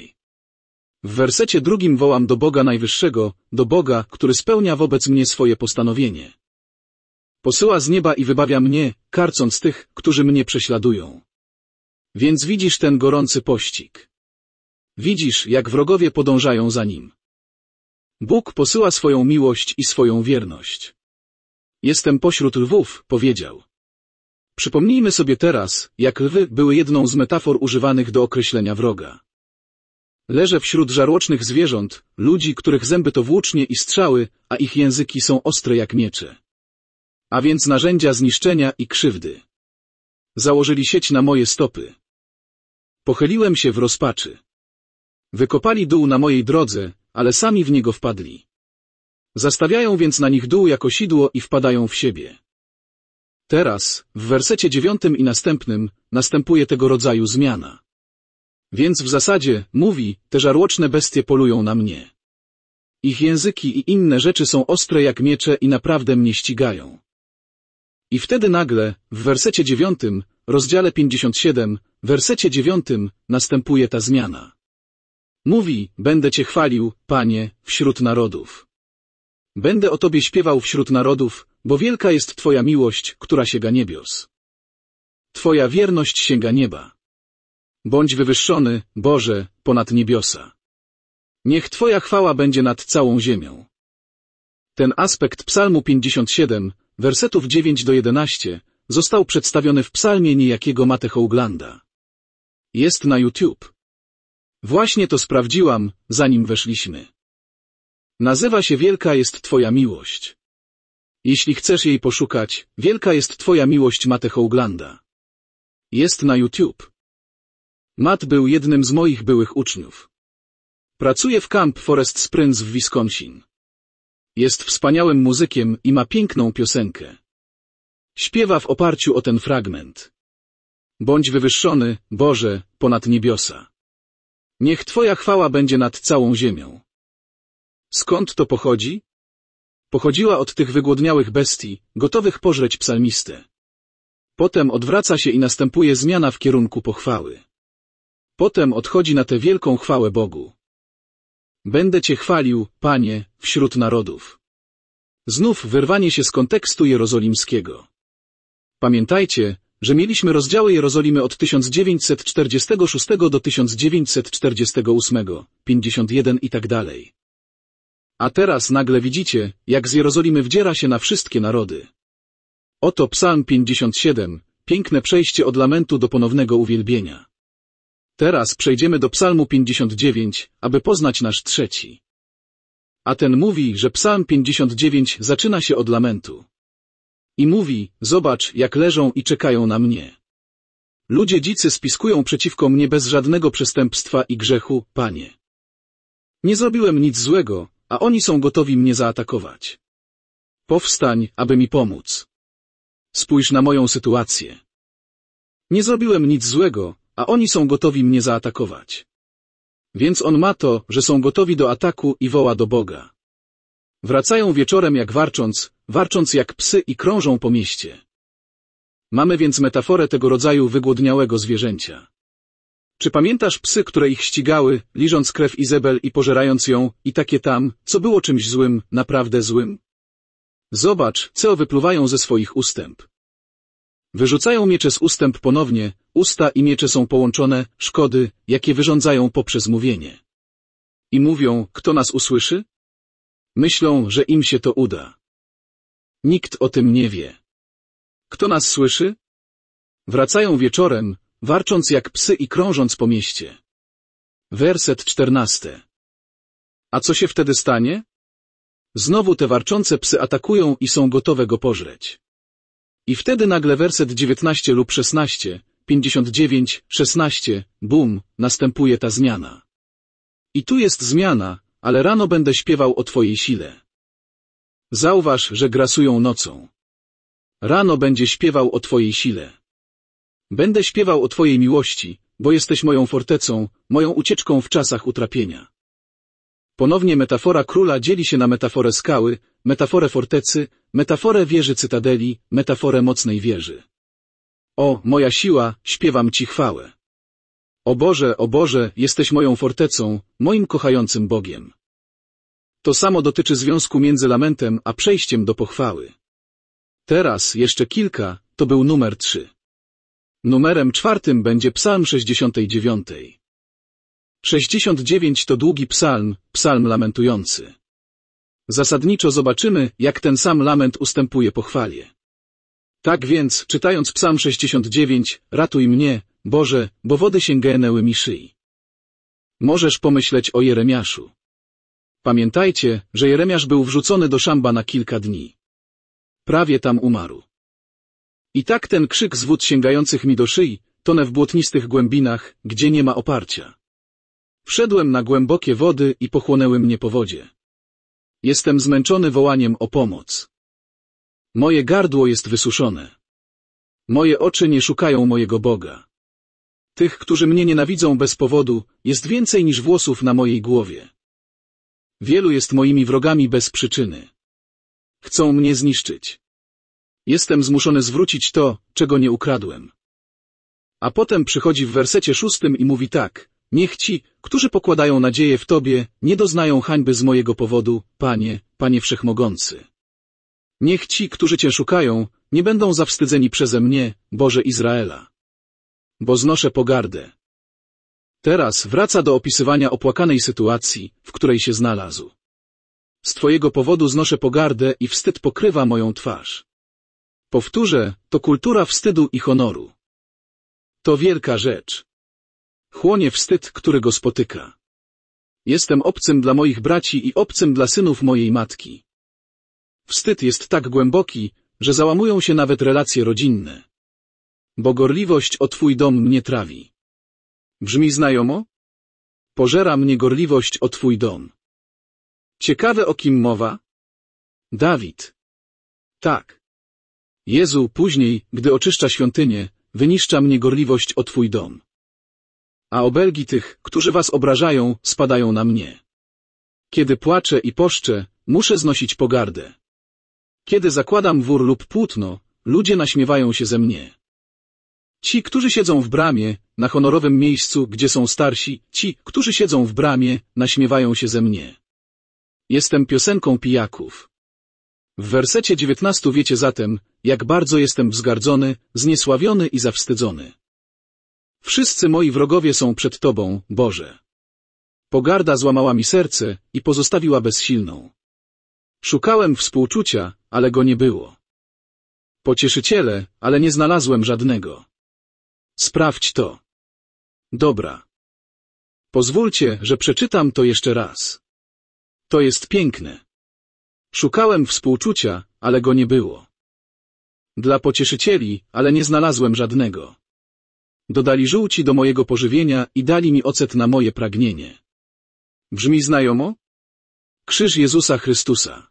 W wersecie 2 wołam do Boga Najwyższego, do Boga, który spełnia wobec mnie swoje postanowienie. Posyła z nieba i wybawia mnie, karcąc tych, którzy mnie prześladują. Więc widzisz ten gorący pościg. Widzisz, jak wrogowie podążają za Nim. Bóg posyła swoją miłość i swoją wierność. Jestem pośród lwów, powiedział. Przypomnijmy sobie teraz, jak lwy były jedną z metafor używanych do określenia wroga. Leżę wśród żarłocznych zwierząt, ludzi, których zęby to włócznie i strzały, a ich języki są ostre jak miecze. A więc narzędzia zniszczenia i krzywdy. Założyli sieć na moje stopy. Pochyliłem się w rozpaczy. Wykopali dół na mojej drodze, ale sami w niego wpadli. Zastawiają więc na nich dół jako sidło i wpadają w siebie. Teraz, w wersecie 9 i następnym, następuje tego rodzaju zmiana. Więc w zasadzie, mówi, te żarłoczne bestie polują na mnie. Ich języki i inne rzeczy są ostre jak miecze i naprawdę mnie ścigają. I wtedy nagle, w wersecie 9, rozdziale 57, w wersecie 9 następuje ta zmiana. Mówi, będę Cię chwalił, Panie, wśród narodów. Będę o Tobie śpiewał wśród narodów, bo wielka jest Twoja miłość, która sięga niebios. Twoja wierność sięga nieba. Bądź wywyższony, Boże, ponad niebiosa. Niech Twoja chwała będzie nad całą ziemią. Ten aspekt Psalmu 57, wersetów 9 do 11, został przedstawiony w psalmie niejakiego Matt Houglanda. Jest na YouTube. Właśnie to sprawdziłam, zanim weszliśmy. Nazywa się Wielka jest Twoja miłość. Jeśli chcesz jej poszukać, Wielka jest Twoja miłość Matt Houglanda. Jest na YouTube. Matt był jednym z moich byłych uczniów. Pracuje w Camp Forest Springs w Wisconsin. Jest wspaniałym muzykiem i ma piękną piosenkę. Śpiewa w oparciu o ten fragment. Bądź wywyższony, Boże, ponad niebiosa. Niech Twoja chwała będzie nad całą ziemią. Skąd to pochodzi? Pochodziła od tych wygłodniałych bestii, gotowych pożreć psalmistę. Potem odwraca się i następuje zmiana w kierunku pochwały. Potem odchodzi na tę wielką chwałę Bogu. Będę Cię chwalił, Panie, wśród narodów. Znów wyrwanie się z kontekstu jerozolimskiego. Pamiętajcie, że mieliśmy rozdziały Jerozolimy od 1946 do 1948, 51 i tak dalej. A teraz nagle widzicie, jak z Jerozolimy wdziera się na wszystkie narody. Oto Psalm 57, piękne przejście od lamentu do ponownego uwielbienia. Teraz przejdziemy do Psalmu 59, aby poznać nasz trzeci. A ten mówi, że Psalm 59 zaczyna się od lamentu. I mówi, zobacz, jak leżą i czekają na mnie. Ludzie dzicy spiskują przeciwko mnie bez żadnego przestępstwa i grzechu, Panie. Nie zrobiłem nic złego, a oni są gotowi mnie zaatakować. Powstań, aby mi pomóc. Spójrz na moją sytuację. Nie zrobiłem nic złego, a oni są gotowi mnie zaatakować. Więc on ma to, że są gotowi do ataku i woła do Boga. Wracają wieczorem jak warcząc jak psy i krążą po mieście. Mamy więc metaforę tego rodzaju wygłodniałego zwierzęcia. Czy pamiętasz psy, które ich ścigały, liżąc krew Izabel i pożerając ją, i takie tam, co było czymś złym, naprawdę złym? Zobacz, co wypluwają ze swoich ustęp. Wyrzucają miecze z ustęp ponownie, usta i miecze są połączone, szkody, jakie wyrządzają poprzez mówienie. I mówią, kto nas usłyszy? Myślą, że im się to uda. Nikt o tym nie wie. Kto nas słyszy? Wracają wieczorem, warcząc jak psy i krążąc po mieście. Werset 14. A co się wtedy stanie? Znowu te warczące psy atakują i są gotowe go pożreć. I wtedy nagle werset 19 lub 16, 59, 16, bum, następuje ta zmiana. I tu jest zmiana, ale rano będę śpiewał o Twojej sile. Zauważ, że grasują nocą. Rano będzie śpiewał o Twojej sile. Będę śpiewał o Twojej miłości, bo jesteś moją fortecą, moją ucieczką w czasach utrapienia. Ponownie metafora króla dzieli się na metaforę skały, metaforę fortecy, metaforę wieży cytadeli, metaforę mocnej wieży. O, moja siła, śpiewam Ci chwałę. O Boże, jesteś moją fortecą, moim kochającym Bogiem. To samo dotyczy związku między lamentem a przejściem do pochwały. Teraz jeszcze kilka, to był numer 3. Numerem 4 będzie Psalm 69. 69 to długi psalm, psalm lamentujący. Zasadniczo zobaczymy, jak ten sam lament ustępuje pochwale. Tak więc, czytając Psalm 69, ratuj mnie, Boże, bo wody sięgnęły mi szyi. Możesz pomyśleć o Jeremiaszu. Pamiętajcie, że Jeremiasz był wrzucony do szamba na kilka dni. Prawie tam umarł. I tak ten krzyk z wód sięgających mi do szyi, tonę w błotnistych głębinach, gdzie nie ma oparcia. Wszedłem na głębokie wody i pochłonęły mnie po wodzie. Jestem zmęczony wołaniem o pomoc. Moje gardło jest wysuszone. Moje oczy nie szukają mojego Boga. Tych, którzy mnie nienawidzą bez powodu, jest więcej niż włosów na mojej głowie. Wielu jest moimi wrogami bez przyczyny. Chcą mnie zniszczyć. Jestem zmuszony zwrócić to, czego nie ukradłem. A potem przychodzi w wersecie 6 i mówi tak: niech ci, którzy pokładają nadzieję w Tobie, nie doznają hańby z mojego powodu, Panie, Panie Wszechmogący. Niech ci, którzy Cię szukają, nie będą zawstydzeni przeze mnie, Boże Izraela. Bo znoszę pogardę. Teraz wraca do opisywania opłakanej sytuacji, w której się znalazł. Z Twojego powodu znoszę pogardę i wstyd pokrywa moją twarz. Powtórzę, to kultura wstydu i honoru. To wielka rzecz. Chłonie wstyd, który go spotyka. Jestem obcym dla moich braci i obcym dla synów mojej matki. Wstyd jest tak głęboki, że załamują się nawet relacje rodzinne. Bo gorliwość o Twój dom mnie trawi. Brzmi znajomo? Pożera mnie gorliwość o Twój dom. Ciekawe, o kim mowa? Dawid. Tak. Jezu później, gdy oczyszcza świątynię, wyniszcza mnie gorliwość o Twój dom. A obelgi tych, którzy Was obrażają, spadają na mnie. Kiedy płaczę i poszczę, muszę znosić pogardę. Kiedy zakładam wór lub płótno, ludzie naśmiewają się ze mnie. Ci, którzy siedzą w bramie, na honorowym miejscu, gdzie są starsi, ci, którzy siedzą w bramie, naśmiewają się ze mnie. Jestem piosenką pijaków. W wersecie 19 wiecie zatem, jak bardzo jestem wzgardzony, zniesławiony i zawstydzony. Wszyscy moi wrogowie są przed Tobą, Boże. Pogarda złamała mi serce i pozostawiła bezsilną. Szukałem współczucia, ale go nie było. Pocieszyciele, ale nie znalazłem żadnego. Sprawdź to. Dobra. Pozwólcie, że przeczytam to jeszcze raz. To jest piękne. Szukałem współczucia, ale go nie było. Dla pocieszycieli, ale nie znalazłem żadnego. Dodali żółci do mojego pożywienia i dali mi ocet na moje pragnienie. Brzmi znajomo? Krzyż Jezusa Chrystusa.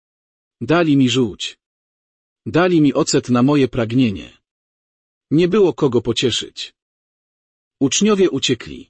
Dali mi żółć. Dali mi ocet na moje pragnienie. Nie było kogo pocieszyć. Uczniowie uciekli.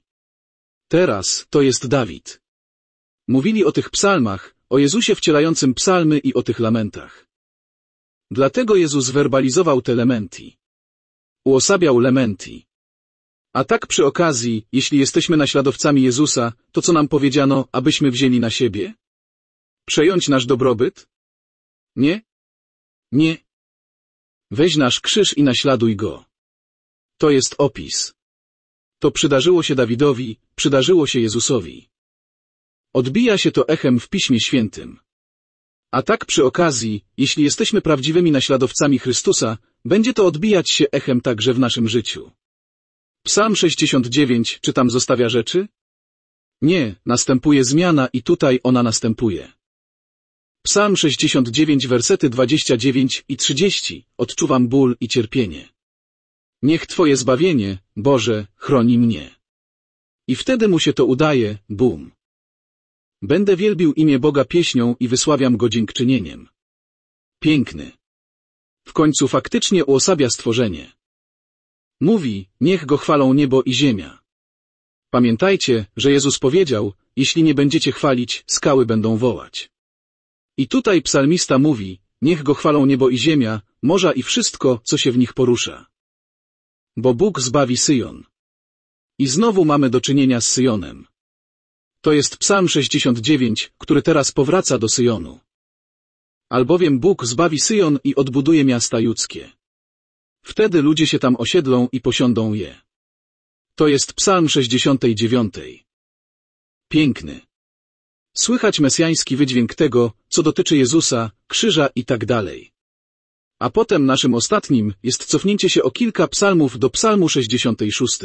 Teraz to jest Dawid. Mówili o tych psalmach, o Jezusie wcielającym psalmy i o tych lamentach. Dlatego Jezus werbalizował te lementi. Uosabiał lementi. A tak przy okazji, jeśli jesteśmy naśladowcami Jezusa, to co nam powiedziano, abyśmy wzięli na siebie? Przejąć nasz dobrobyt? Nie? Nie. Weź nasz krzyż i naśladuj go. To jest opis. To przydarzyło się Dawidowi, przydarzyło się Jezusowi. Odbija się to echem w Piśmie Świętym. A tak przy okazji, jeśli jesteśmy prawdziwymi naśladowcami Chrystusa, będzie to odbijać się echem także w naszym życiu. Psalm 69, czy tam zostawia rzeczy? Nie, następuje zmiana i tutaj ona następuje. Psalm 69, wersety 29 i 30, odczuwam ból i cierpienie. Niech Twoje zbawienie, Boże, chroni mnie. I wtedy mu się to udaje, bum. Będę wielbił imię Boga pieśnią i wysławiam Go dziękczynieniem. Piękny. W końcu faktycznie uosabia stworzenie. Mówi, niech Go chwalą niebo i ziemia. Pamiętajcie, że Jezus powiedział, jeśli nie będziecie chwalić, skały będą wołać. I tutaj psalmista mówi, niech Go chwalą niebo i ziemia, morza i wszystko, co się w nich porusza. Bo Bóg zbawi Syjon. I znowu mamy do czynienia z Syjonem. To jest Psalm 69, który teraz powraca do Syjonu. Albowiem Bóg zbawi Syjon i odbuduje miasta judzkie. Wtedy ludzie się tam osiedlą i posiądą je. To jest Psalm 69. Piękny. Słychać mesjański wydźwięk tego, co dotyczy Jezusa, krzyża i tak dalej. A potem naszym ostatnim jest cofnięcie się o kilka psalmów do Psalmu 66.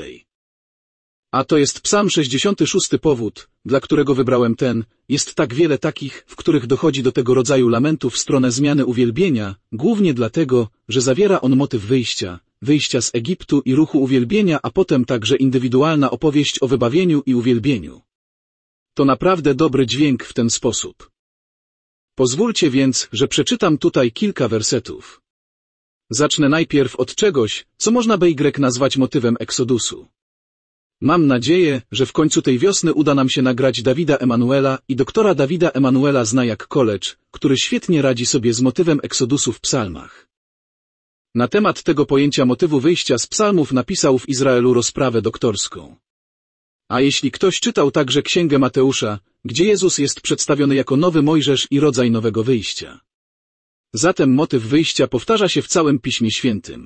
A to jest Psalm 66. Powód, dla którego wybrałem ten, jest tak wiele takich, w których dochodzi do tego rodzaju lamentu w stronę zmiany uwielbienia, głównie dlatego, że zawiera on motyw wyjścia z Egiptu i ruchu uwielbienia, a potem także indywidualna opowieść o wybawieniu i uwielbieniu. To naprawdę dobry dźwięk w ten sposób. Pozwólcie więc, że przeczytam tutaj kilka wersetów. Zacznę najpierw od czegoś, co można by nazwać motywem Eksodusu. Mam nadzieję, że w końcu tej wiosny uda nam się nagrać Dawida Emanuela i doktora Dawida Emanuela zna jak college, który świetnie radzi sobie z motywem Eksodusu w psalmach. Na temat tego pojęcia motywu wyjścia z psalmów napisał w Izraelu rozprawę doktorską. A jeśli ktoś czytał także Księgę Mateusza, gdzie Jezus jest przedstawiony jako nowy Mojżesz i rodzaj nowego wyjścia. Zatem motyw wyjścia powtarza się w całym Piśmie Świętym.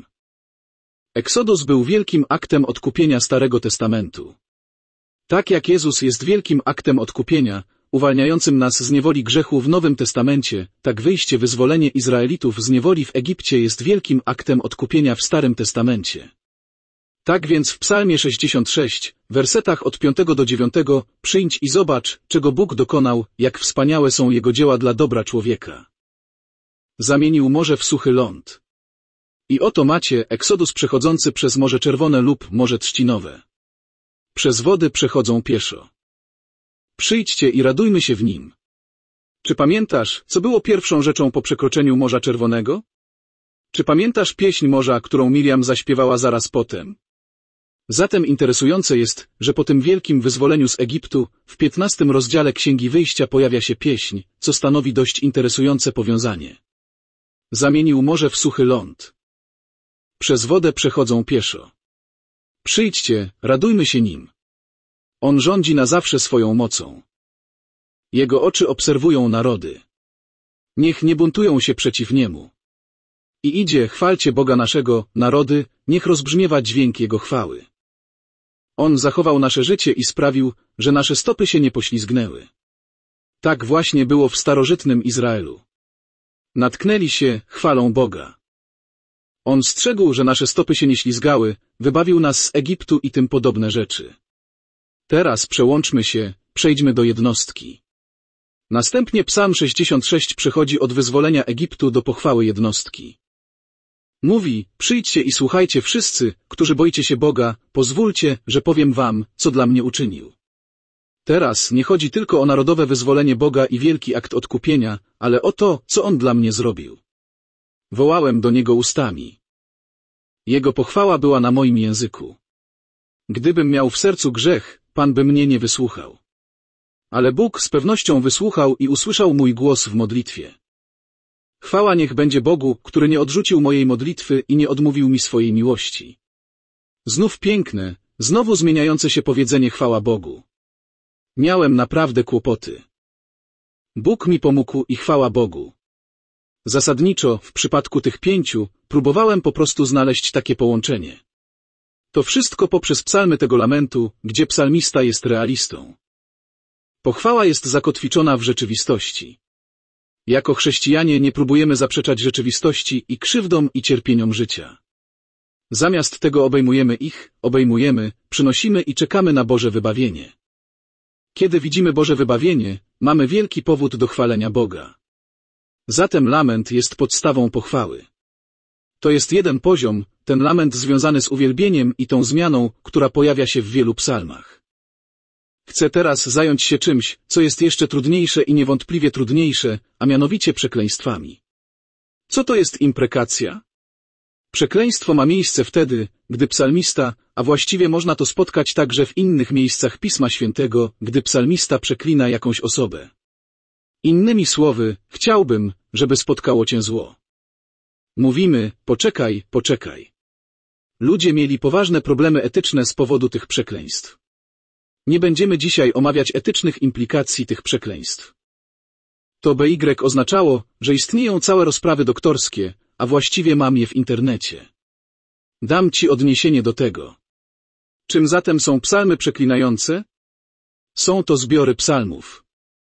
Eksodus był wielkim aktem odkupienia Starego Testamentu. Tak jak Jezus jest wielkim aktem odkupienia, uwalniającym nas z niewoli grzechu w Nowym Testamencie, tak wyzwolenie Izraelitów z niewoli w Egipcie jest wielkim aktem odkupienia w Starym Testamencie. Tak więc w Psalmie 66, wersetach od 5 do 9, przyjdź i zobacz, czego Bóg dokonał, jak wspaniałe są Jego dzieła dla dobra człowieka. Zamienił morze w suchy ląd. I oto macie Eksodus przechodzący przez Morze Czerwone lub Morze Trzcinowe. Przez wody przechodzą pieszo. Przyjdźcie i radujmy się w nim. Czy pamiętasz, co było pierwszą rzeczą po przekroczeniu Morza Czerwonego? Czy pamiętasz pieśń morza, którą Miriam zaśpiewała zaraz potem? Zatem interesujące jest, że po tym wielkim wyzwoleniu z Egiptu, w 15 rozdziale Księgi Wyjścia pojawia się pieśń, co stanowi dość interesujące powiązanie. Zamienił morze w suchy ląd. Przez wodę przechodzą pieszo. Przyjdźcie, radujmy się nim. On rządzi na zawsze swoją mocą. Jego oczy obserwują narody. Niech nie buntują się przeciw niemu. I idzie, chwalcie Boga naszego, narody, niech rozbrzmiewa dźwięk Jego chwały. On zachował nasze życie i sprawił, że nasze stopy się nie poślizgnęły. Tak właśnie było w starożytnym Izraelu. Natknęli się, chwalą Boga. On strzegł, że nasze stopy się nie ślizgały, wybawił nas z Egiptu i tym podobne rzeczy. Teraz przełączmy się, przejdźmy do jednostki. Następnie Psalm 66 przechodzi od wyzwolenia Egiptu do pochwały jednostki. Mówi, przyjdźcie i słuchajcie wszyscy, którzy boicie się Boga, pozwólcie, że powiem wam, co dla mnie uczynił. Teraz nie chodzi tylko o narodowe wyzwolenie Boga i wielki akt odkupienia, ale o to, co On dla mnie zrobił. Wołałem do Niego ustami. Jego pochwała była na moim języku. Gdybym miał w sercu grzech, Pan by mnie nie wysłuchał. Ale Bóg z pewnością wysłuchał i usłyszał mój głos w modlitwie. Chwała niech będzie Bogu, który nie odrzucił mojej modlitwy i nie odmówił mi swojej miłości. Znów piękne, znowu zmieniające się powiedzenie chwała Bogu. Miałem naprawdę kłopoty. Bóg mi pomógł i chwała Bogu. Zasadniczo, w przypadku tych 5, próbowałem po prostu znaleźć takie połączenie. To wszystko poprzez psalmy tego lamentu, gdzie psalmista jest realistą. Pochwała jest zakotwiczona w rzeczywistości. Jako chrześcijanie nie próbujemy zaprzeczać rzeczywistości i krzywdom i cierpieniom życia. Zamiast tego obejmujemy, przynosimy i czekamy na Boże wybawienie. Kiedy widzimy Boże wybawienie, mamy wielki powód do chwalenia Boga. Zatem lament jest podstawą pochwały. To jest jeden poziom, ten lament związany z uwielbieniem i tą zmianą, która pojawia się w wielu psalmach. Chcę teraz zająć się czymś, co jest jeszcze trudniejsze i niewątpliwie trudniejsze, a mianowicie przekleństwami. Co to jest imprekacja? Przekleństwo ma miejsce wtedy, gdy psalmista, a właściwie można to spotkać także w innych miejscach Pisma Świętego, gdy psalmista przeklina jakąś osobę. Innymi słowy, chciałbym, żeby spotkało cię zło. Mówimy, poczekaj, poczekaj. Ludzie mieli poważne problemy etyczne z powodu tych przekleństw. Nie będziemy dzisiaj omawiać etycznych implikacji tych przekleństw. To BY oznaczało, że istnieją całe rozprawy doktorskie, a właściwie mam je w internecie. Dam ci odniesienie do tego. Czym zatem są psalmy przeklinające? Są to zbiory psalmów.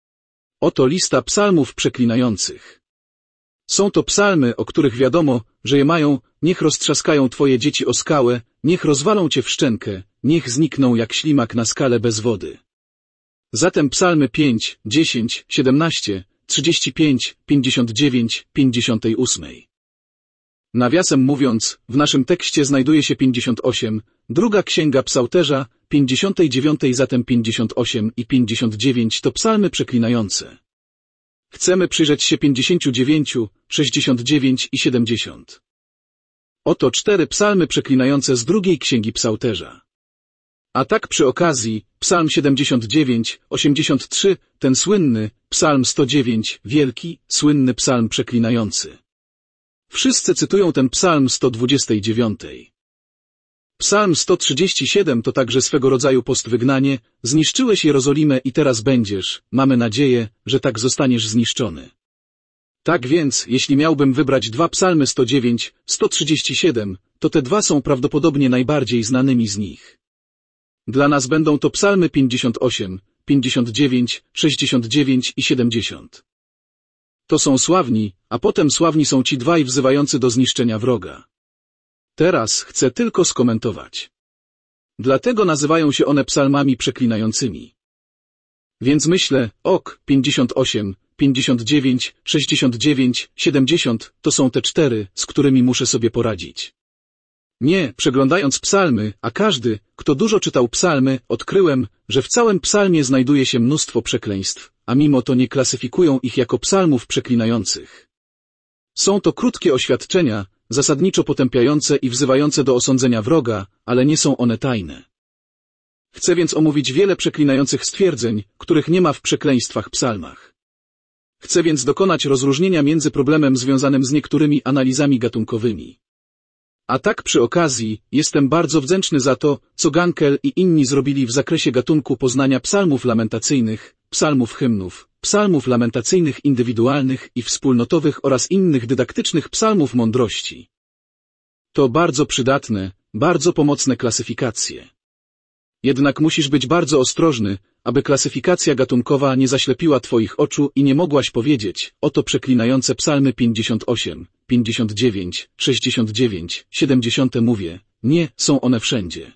Oto lista psalmów przeklinających. Są to psalmy, o których wiadomo, że je mają, niech roztrzaskają twoje dzieci o skałę, niech rozwalą cię w szczękę, niech znikną jak ślimak na skale bez wody. Zatem psalmy 5, 10, 17, 35, 59, 58. Nawiasem mówiąc, w naszym tekście znajduje się 58, druga księga Psalterza, 59, zatem 58 i 59 to psalmy przeklinające. Chcemy przyjrzeć się 59, 69 i 70. Oto 4 psalmy przeklinające z drugiej księgi Psalterza. A tak przy okazji, psalm 79, 83, ten słynny, psalm 109, wielki, słynny psalm przeklinający. Wszyscy cytują ten psalm 129. Psalm 137 to także swego rodzaju postwygnanie, zniszczyłeś Jerozolimę i teraz będziesz, mamy nadzieję, że tak zostaniesz zniszczony. Tak więc, jeśli miałbym wybrać dwa psalmy 109, 137, to te dwa są prawdopodobnie najbardziej znanymi z nich. Dla nas będą to psalmy 58, 59, 69 i 70. To są sławni, a potem sławni są ci dwaj wzywający do zniszczenia wroga. Teraz chcę tylko skomentować. Dlatego nazywają się one psalmami przeklinającymi. Więc myślę, 58, 59, 69, 70 to są te cztery, z którymi muszę sobie poradzić. Nie, przeglądając psalmy, a każdy, kto dużo czytał psalmy, odkryłem, że w całym psalmie znajduje się mnóstwo przekleństw, a mimo to nie klasyfikują ich jako psalmów przeklinających. Są to krótkie oświadczenia, zasadniczo potępiające i wzywające do osądzenia wroga, ale nie są one tajne. Chcę więc omówić wiele przeklinających stwierdzeń, których nie ma w przekleństwach psalmach. Chcę więc dokonać rozróżnienia między problemem związanym z niektórymi analizami gatunkowymi. A tak przy okazji, jestem bardzo wdzięczny za to, co Gankel i inni zrobili w zakresie gatunku poznania psalmów lamentacyjnych, psalmów hymnów, psalmów lamentacyjnych indywidualnych i wspólnotowych oraz innych dydaktycznych psalmów mądrości. To bardzo przydatne, bardzo pomocne klasyfikacje. Jednak musisz być bardzo ostrożny, aby klasyfikacja gatunkowa nie zaślepiła twoich oczu i nie mogłaś powiedzieć, oto przeklinające psalmy 58, 59, 69, 70 mówię, nie, są one wszędzie.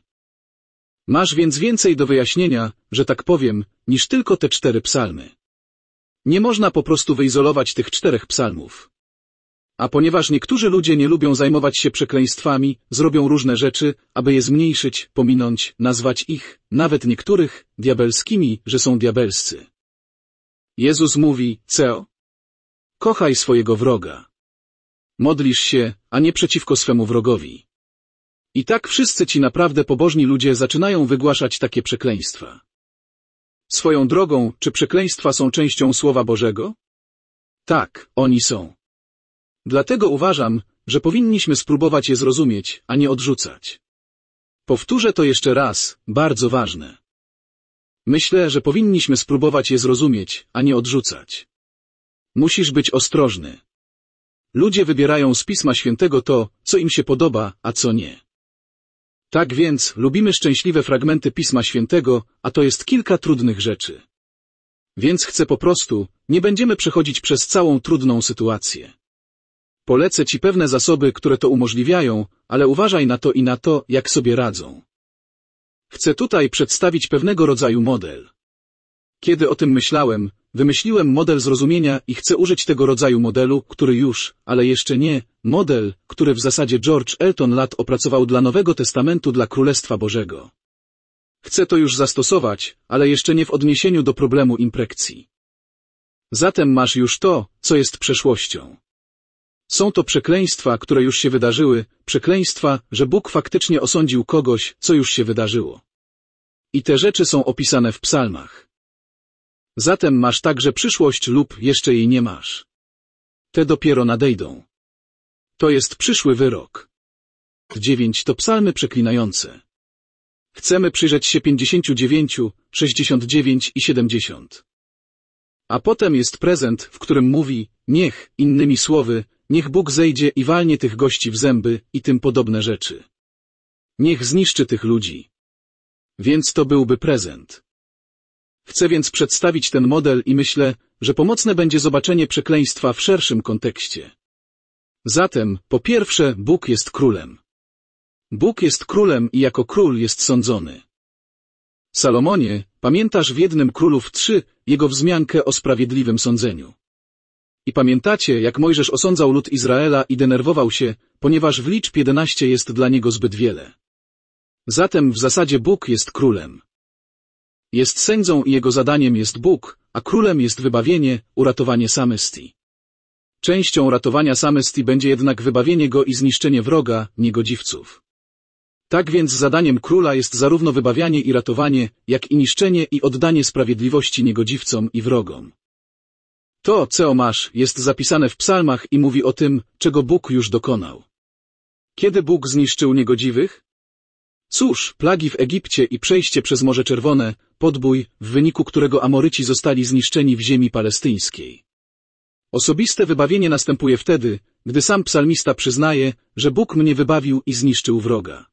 Masz więc więcej do wyjaśnienia, że tak powiem, niż tylko te 4 psalmy. Nie można po prostu wyizolować tych 4 psalmów. A ponieważ niektórzy ludzie nie lubią zajmować się przekleństwami, zrobią różne rzeczy, aby je zmniejszyć, pominąć, nazwać ich, nawet niektórych, diabelskimi, że są diabelscy. Jezus mówi, co? Kochaj swojego wroga. Modlisz się, a nie przeciwko swemu wrogowi. I tak wszyscy ci naprawdę pobożni ludzie zaczynają wygłaszać takie przekleństwa. Swoją drogą, czy przekleństwa są częścią Słowa Bożego? Tak, oni są. Dlatego uważam, że powinniśmy spróbować je zrozumieć, a nie odrzucać. Powtórzę to jeszcze raz, bardzo ważne. Myślę, że powinniśmy spróbować je zrozumieć, a nie odrzucać. Musisz być ostrożny. Ludzie wybierają z Pisma Świętego to, co im się podoba, a co nie. Tak więc, lubimy szczęśliwe fragmenty Pisma Świętego, a to jest kilka trudnych rzeczy. Więc chcę po prostu, nie będziemy przechodzić przez całą trudną sytuację. Polecę ci pewne zasoby, które to umożliwiają, ale uważaj na to i na to, jak sobie radzą. Chcę tutaj przedstawić pewnego rodzaju model. Kiedy o tym myślałem, wymyśliłem model zrozumienia i chcę użyć tego rodzaju modelu, który już, ale jeszcze nie, model, który w zasadzie George Elton Ladd opracował dla Nowego Testamentu dla Królestwa Bożego. Chcę to już zastosować, ale jeszcze nie w odniesieniu do problemu imprekcji. Zatem masz już to, co jest przeszłością. Są to przekleństwa, które już się wydarzyły, przekleństwa, że Bóg faktycznie osądził kogoś, co już się wydarzyło. I te rzeczy są opisane w psalmach. Zatem masz także przyszłość lub jeszcze jej nie masz. Te dopiero nadejdą. To jest przyszły wyrok. 9 to psalmy przeklinające. Chcemy przyjrzeć się 59, 69 i 70. A potem jest prezent, w którym mówi, niech, innymi słowy, niech Bóg zejdzie i walnie tych gości w zęby i tym podobne rzeczy. Niech zniszczy tych ludzi. Więc to byłby prezent. Chcę więc przedstawić ten model i myślę, że pomocne będzie zobaczenie przekleństwa w szerszym kontekście. Zatem, po pierwsze, Bóg jest królem. Bóg jest królem i jako król jest sądzony. Salomonie, pamiętasz w 1 Królów 3 jego wzmiankę o sprawiedliwym sądzeniu. I pamiętacie, jak Mojżesz osądzał lud Izraela i denerwował się, ponieważ w liczb 11 jest dla niego zbyt wiele. Zatem w zasadzie Bóg jest królem. Jest sędzą i jego zadaniem jest Bóg, a królem jest wybawienie, uratowanie samystii. Częścią ratowania samystii będzie jednak wybawienie go i zniszczenie wroga, niegodziwców. Tak więc zadaniem króla jest zarówno wybawianie i ratowanie, jak i niszczenie i oddanie sprawiedliwości niegodziwcom i wrogom. To, co masz, jest zapisane w psalmach i mówi o tym, czego Bóg już dokonał. Kiedy Bóg zniszczył niegodziwych? Cóż, plagi w Egipcie i przejście przez Morze Czerwone, podbój, w wyniku którego Amoryci zostali zniszczeni w ziemi palestyńskiej. Osobiste wybawienie następuje wtedy, gdy sam psalmista przyznaje, że Bóg mnie wybawił i zniszczył wroga.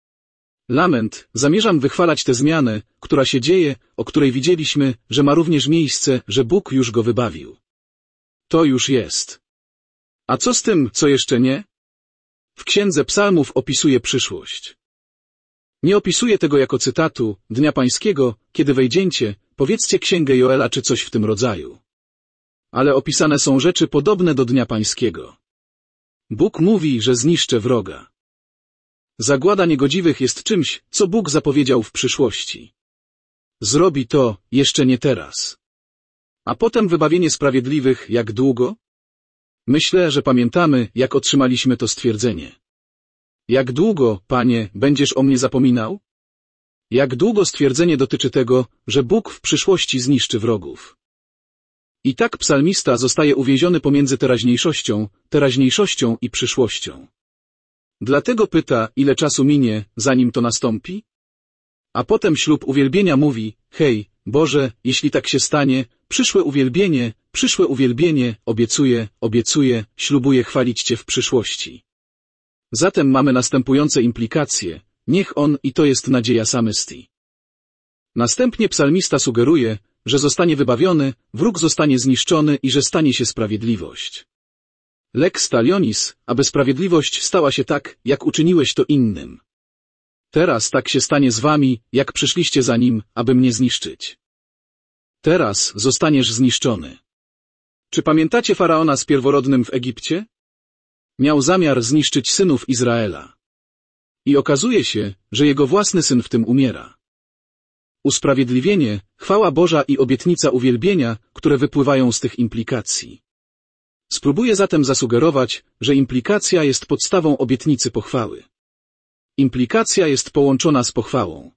Lament, zamierzam wychwalać tę zmianę, która się dzieje, o której widzieliśmy, że ma również miejsce, że Bóg już go wybawił. To już jest. A co z tym, co jeszcze nie? W Księdze Psalmów opisuje przyszłość. Nie opisuje tego jako cytatu, Dnia Pańskiego, kiedy wejdziecie, powiedzcie Księgę Joela czy coś w tym rodzaju. Ale opisane są rzeczy podobne do Dnia Pańskiego. Bóg mówi, że zniszczę wroga. Zagłada niegodziwych jest czymś, co Bóg zapowiedział w przyszłości. Zrobi to, jeszcze nie teraz. A potem wybawienie sprawiedliwych, jak długo? Myślę, że pamiętamy, jak otrzymaliśmy to stwierdzenie. Jak długo, Panie, będziesz o mnie zapominał? Jak długo stwierdzenie dotyczy tego, że Bóg w przyszłości zniszczy wrogów. I tak psalmista zostaje uwięziony pomiędzy teraźniejszością i przyszłością. Dlatego pyta, ile czasu minie, zanim to nastąpi? A potem ślub uwielbienia mówi, hej, Boże, jeśli tak się stanie, przyszłe uwielbienie, obiecuję, ślubuję chwalić Cię w przyszłości. Zatem mamy następujące implikacje, niech on i to jest nadzieja samystii. Następnie psalmista sugeruje, że zostanie wybawiony, wróg zostanie zniszczony i że stanie się sprawiedliwość. Lex talionis, aby sprawiedliwość stała się tak, jak uczyniłeś to innym. Teraz tak się stanie z wami, jak przyszliście za nim, aby mnie zniszczyć. Teraz zostaniesz zniszczony. Czy pamiętacie Faraona z pierworodnym w Egipcie? Miał zamiar zniszczyć synów Izraela. I okazuje się, że jego własny syn w tym umiera. Usprawiedliwienie, chwała Boża i obietnica uwielbienia, które wypływają z tych implikacji. Spróbuję zatem zasugerować, że implikacja jest podstawą obietnicy pochwały. Implikacja jest połączona z pochwałą.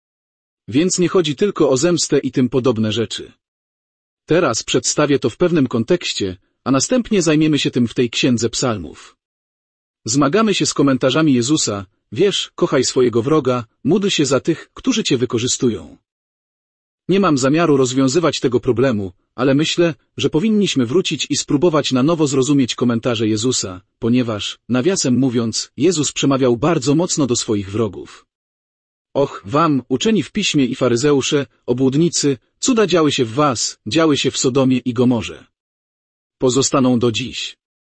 Więc nie chodzi tylko o zemstę i tym podobne rzeczy. Teraz przedstawię to w pewnym kontekście, a następnie zajmiemy się tym w tej Księdze Psalmów. Zmagamy się z komentarzami Jezusa, wiesz, kochaj swojego wroga, módl się za tych, którzy cię wykorzystują. Nie mam zamiaru rozwiązywać tego problemu, ale myślę, że powinniśmy wrócić i spróbować na nowo zrozumieć komentarze Jezusa, ponieważ, nawiasem mówiąc, Jezus przemawiał bardzo mocno do swoich wrogów. Och, wam, uczeni w piśmie i faryzeusze, obłudnicy, cuda działy się w was, działy się w Sodomie i Gomorze. Pozostaną do dziś.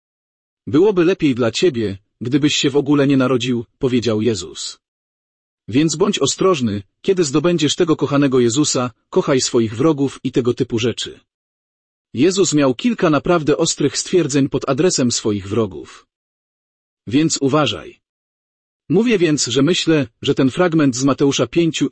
Byłoby lepiej dla ciebie, gdybyś się w ogóle nie narodził, powiedział Jezus. Więc bądź ostrożny, kiedy zdobędziesz tego kochanego Jezusa, kochaj swoich wrogów i tego typu rzeczy. Jezus miał kilka naprawdę ostrych stwierdzeń pod adresem swoich wrogów. Więc uważaj. Mówię więc, że myślę, że ten fragment z Mateusza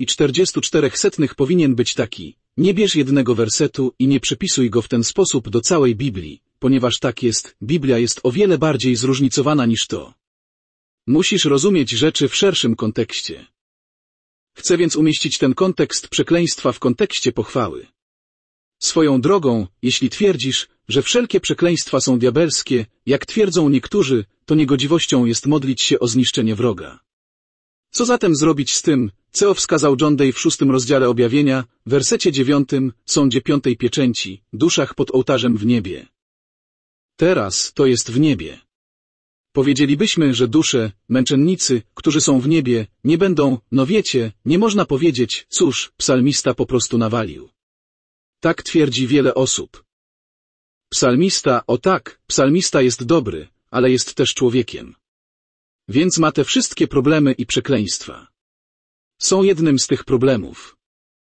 5:44 powinien być taki. Nie bierz jednego wersetu i nie przypisuj go w ten sposób do całej Biblii, ponieważ tak jest, Biblia jest o wiele bardziej zróżnicowana niż to. Musisz rozumieć rzeczy w szerszym kontekście. Chcę więc umieścić ten kontekst przekleństwa w kontekście pochwały. Swoją drogą, jeśli twierdzisz, że wszelkie przekleństwa są diabelskie, jak twierdzą niektórzy, to niegodziwością jest modlić się o zniszczenie wroga. Co zatem zrobić z tym, co wskazał John Day w 6 rozdziale Objawienia, w wersecie 9, sądzie 5 pieczęci, duszach pod ołtarzem w niebie. Teraz to jest w niebie. Powiedzielibyśmy, że dusze, męczennicy, którzy są w niebie, nie będą, no wiecie, nie można powiedzieć, cóż, psalmista po prostu nawalił. Tak twierdzi wiele osób. Psalmista, o tak, psalmista jest dobry, ale jest też człowiekiem. Więc ma te wszystkie problemy i przekleństwa. Są jednym z tych problemów.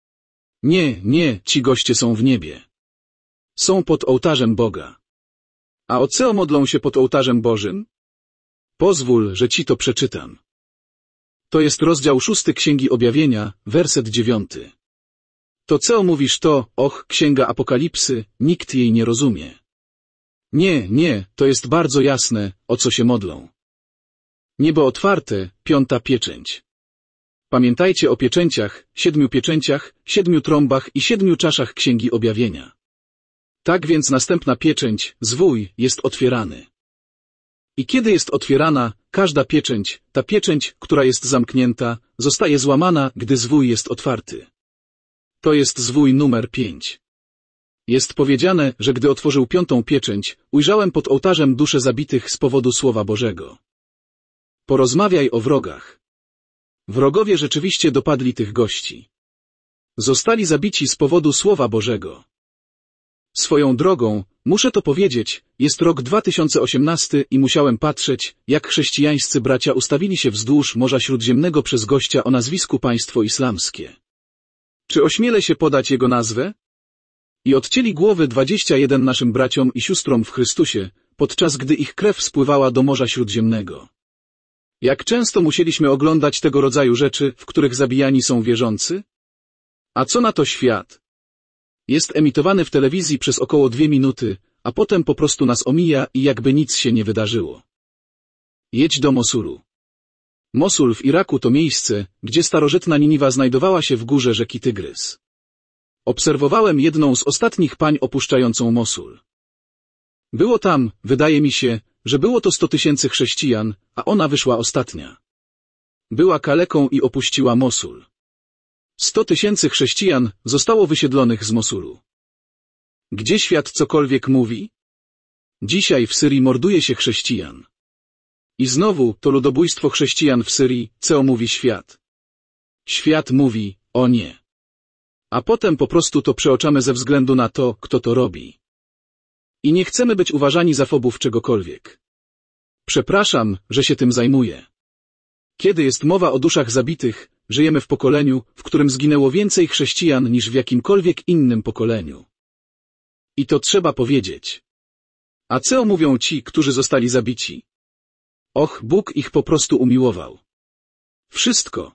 Nie, ci goście są w niebie. Są pod ołtarzem Boga. A o co modlą się pod ołtarzem Bożym? Pozwól, że ci to przeczytam. To jest rozdział 6 Księgi Objawienia, werset 9. To co mówisz to, och, Księga Apokalipsy, nikt jej nie rozumie. Nie, to jest bardzo jasne, o co się modlą. Niebo otwarte, 5 pieczęć. Pamiętajcie o pieczęciach, 7 pieczęciach, 7 trąbach i 7 czaszach Księgi Objawienia. Tak więc następna pieczęć, zwój, jest otwierany. I kiedy jest otwierana, każda pieczęć, ta pieczęć, która jest zamknięta, zostaje złamana, gdy zwój jest otwarty. To jest zwój numer 5. Jest powiedziane, że gdy otworzył 5. pieczęć, ujrzałem pod ołtarzem dusze zabitych z powodu Słowa Bożego. Porozmawiaj o wrogach. Wrogowie rzeczywiście dopadli tych gości. Zostali zabici z powodu Słowa Bożego. Swoją drogą, muszę to powiedzieć, jest rok 2018 i musiałem patrzeć, jak chrześcijańscy bracia ustawili się wzdłuż Morza Śródziemnego przez gościa o nazwisku Państwo Islamskie. Czy ośmielę się podać jego nazwę? I odcięli głowy 21 naszym braciom i siostrom w Chrystusie, podczas gdy ich krew spływała do Morza Śródziemnego. Jak często musieliśmy oglądać tego rodzaju rzeczy, w których zabijani są wierzący? A co na to świat? Jest emitowany w telewizji przez około 2 minuty, a potem po prostu nas omija i jakby nic się nie wydarzyło. Jedź do Mosulu. Mosul w Iraku to miejsce, gdzie starożytna Niniwa znajdowała się w górze rzeki Tygrys. Obserwowałem jedną z ostatnich pań opuszczającą Mosul. Było tam, wydaje mi się, że było to 100 000 chrześcijan, a ona wyszła ostatnia. Była kaleką i opuściła Mosul. 100 000 chrześcijan zostało wysiedlonych z Mosulu. Gdzie świat cokolwiek mówi? Dzisiaj w Syrii morduje się chrześcijan. I znowu to ludobójstwo chrześcijan w Syrii, co mówi świat? Świat mówi, o nie. A potem po prostu to przeoczamy ze względu na to, kto to robi. I nie chcemy być uważani za fobów czegokolwiek. Przepraszam, że się tym zajmuję. Kiedy jest mowa o duszach zabitych, żyjemy w pokoleniu, w którym zginęło więcej chrześcijan niż w jakimkolwiek innym pokoleniu. I to trzeba powiedzieć. A co mówią ci, którzy zostali zabici? Och, Bóg ich po prostu umiłował. Wszystko.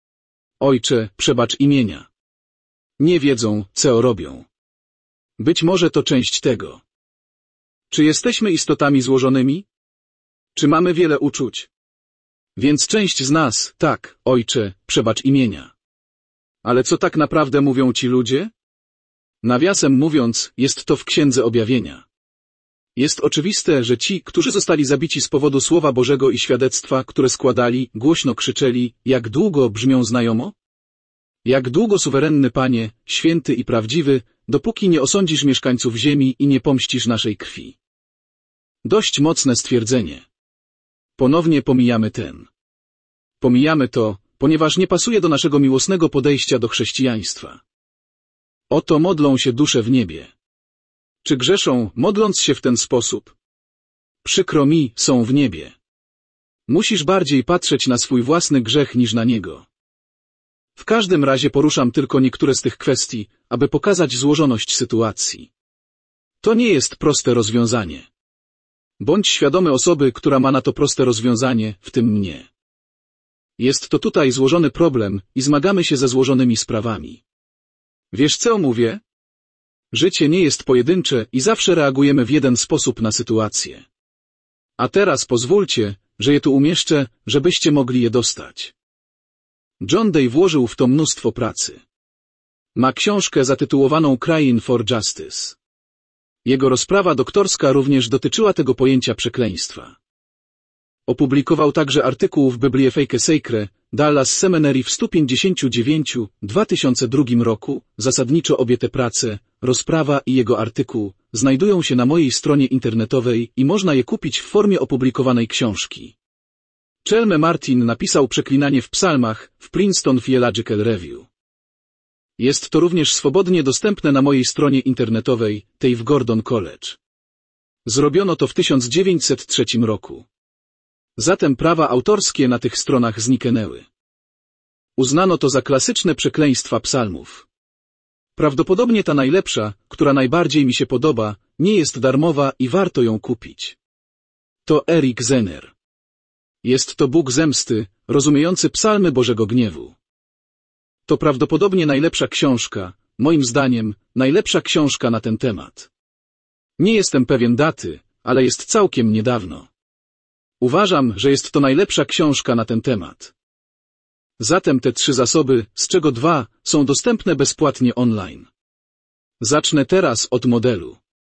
Ojcze, przebacz imienia. Nie wiedzą, co robią. Być może to część tego. Czy jesteśmy istotami złożonymi? Czy mamy wiele uczuć? Więc część z nas, tak, Ojcze, przebacz imienia. Ale co tak naprawdę mówią ci ludzie? Nawiasem mówiąc, jest to w Księdze Objawienia. Jest oczywiste, że ci, którzy zostali zabici z powodu Słowa Bożego i świadectwa, które składali, głośno krzyczeli, jak długo brzmią znajomo? Jak długo, suwerenny Panie, święty i prawdziwy, dopóki nie osądzisz mieszkańców ziemi i nie pomścisz naszej krwi. Dość mocne stwierdzenie. Ponownie pomijamy Pomijamy to, ponieważ nie pasuje do naszego miłosnego podejścia do chrześcijaństwa. Oto modlą się dusze w niebie. Czy grzeszą, modląc się w ten sposób? Przykro mi, są w niebie. Musisz bardziej patrzeć na swój własny grzech niż na niego. W każdym razie poruszam tylko niektóre z tych kwestii, aby pokazać złożoność sytuacji. To nie jest proste rozwiązanie. Bądź świadomy osoby, która ma na to proste rozwiązanie, w tym mnie. Jest to tutaj złożony problem i zmagamy się ze złożonymi sprawami. Wiesz co mówię? Życie nie jest pojedyncze i zawsze reagujemy w jeden sposób na sytuację. A teraz pozwólcie, że je tu umieszczę, żebyście mogli je dostać. John Day włożył w to mnóstwo pracy. Ma książkę zatytułowaną Crying for Justice. Jego rozprawa doktorska również dotyczyła tego pojęcia przekleństwa. Opublikował także artykuł w Bibliefejke Sacre, Dallas Seminary w 159, 2002 roku, zasadniczo obie te prace, rozprawa i jego artykuł, znajdują się na mojej stronie internetowej i można je kupić w formie opublikowanej książki. Chelme Martin napisał Przeklinanie w psalmach w Princeton Theological Review. Jest to również swobodnie dostępne na mojej stronie internetowej, tej w Gordon College. Zrobiono to w 1903 roku. Zatem prawa autorskie na tych stronach zniknęły. Uznano to za klasyczne przekleństwa psalmów. Prawdopodobnie ta najlepsza, która najbardziej mi się podoba, nie jest darmowa i warto ją kupić. To Eric Zener. Jest to Bóg zemsty, rozumiejący psalmy Bożego gniewu. To prawdopodobnie najlepsza książka, moim zdaniem, najlepsza książka na ten temat. Nie jestem pewien daty, ale jest całkiem niedawno. Uważam, że jest to najlepsza książka na ten temat. Zatem te 3 zasoby, z czego 2 są dostępne bezpłatnie online. Zacznę teraz od modelu.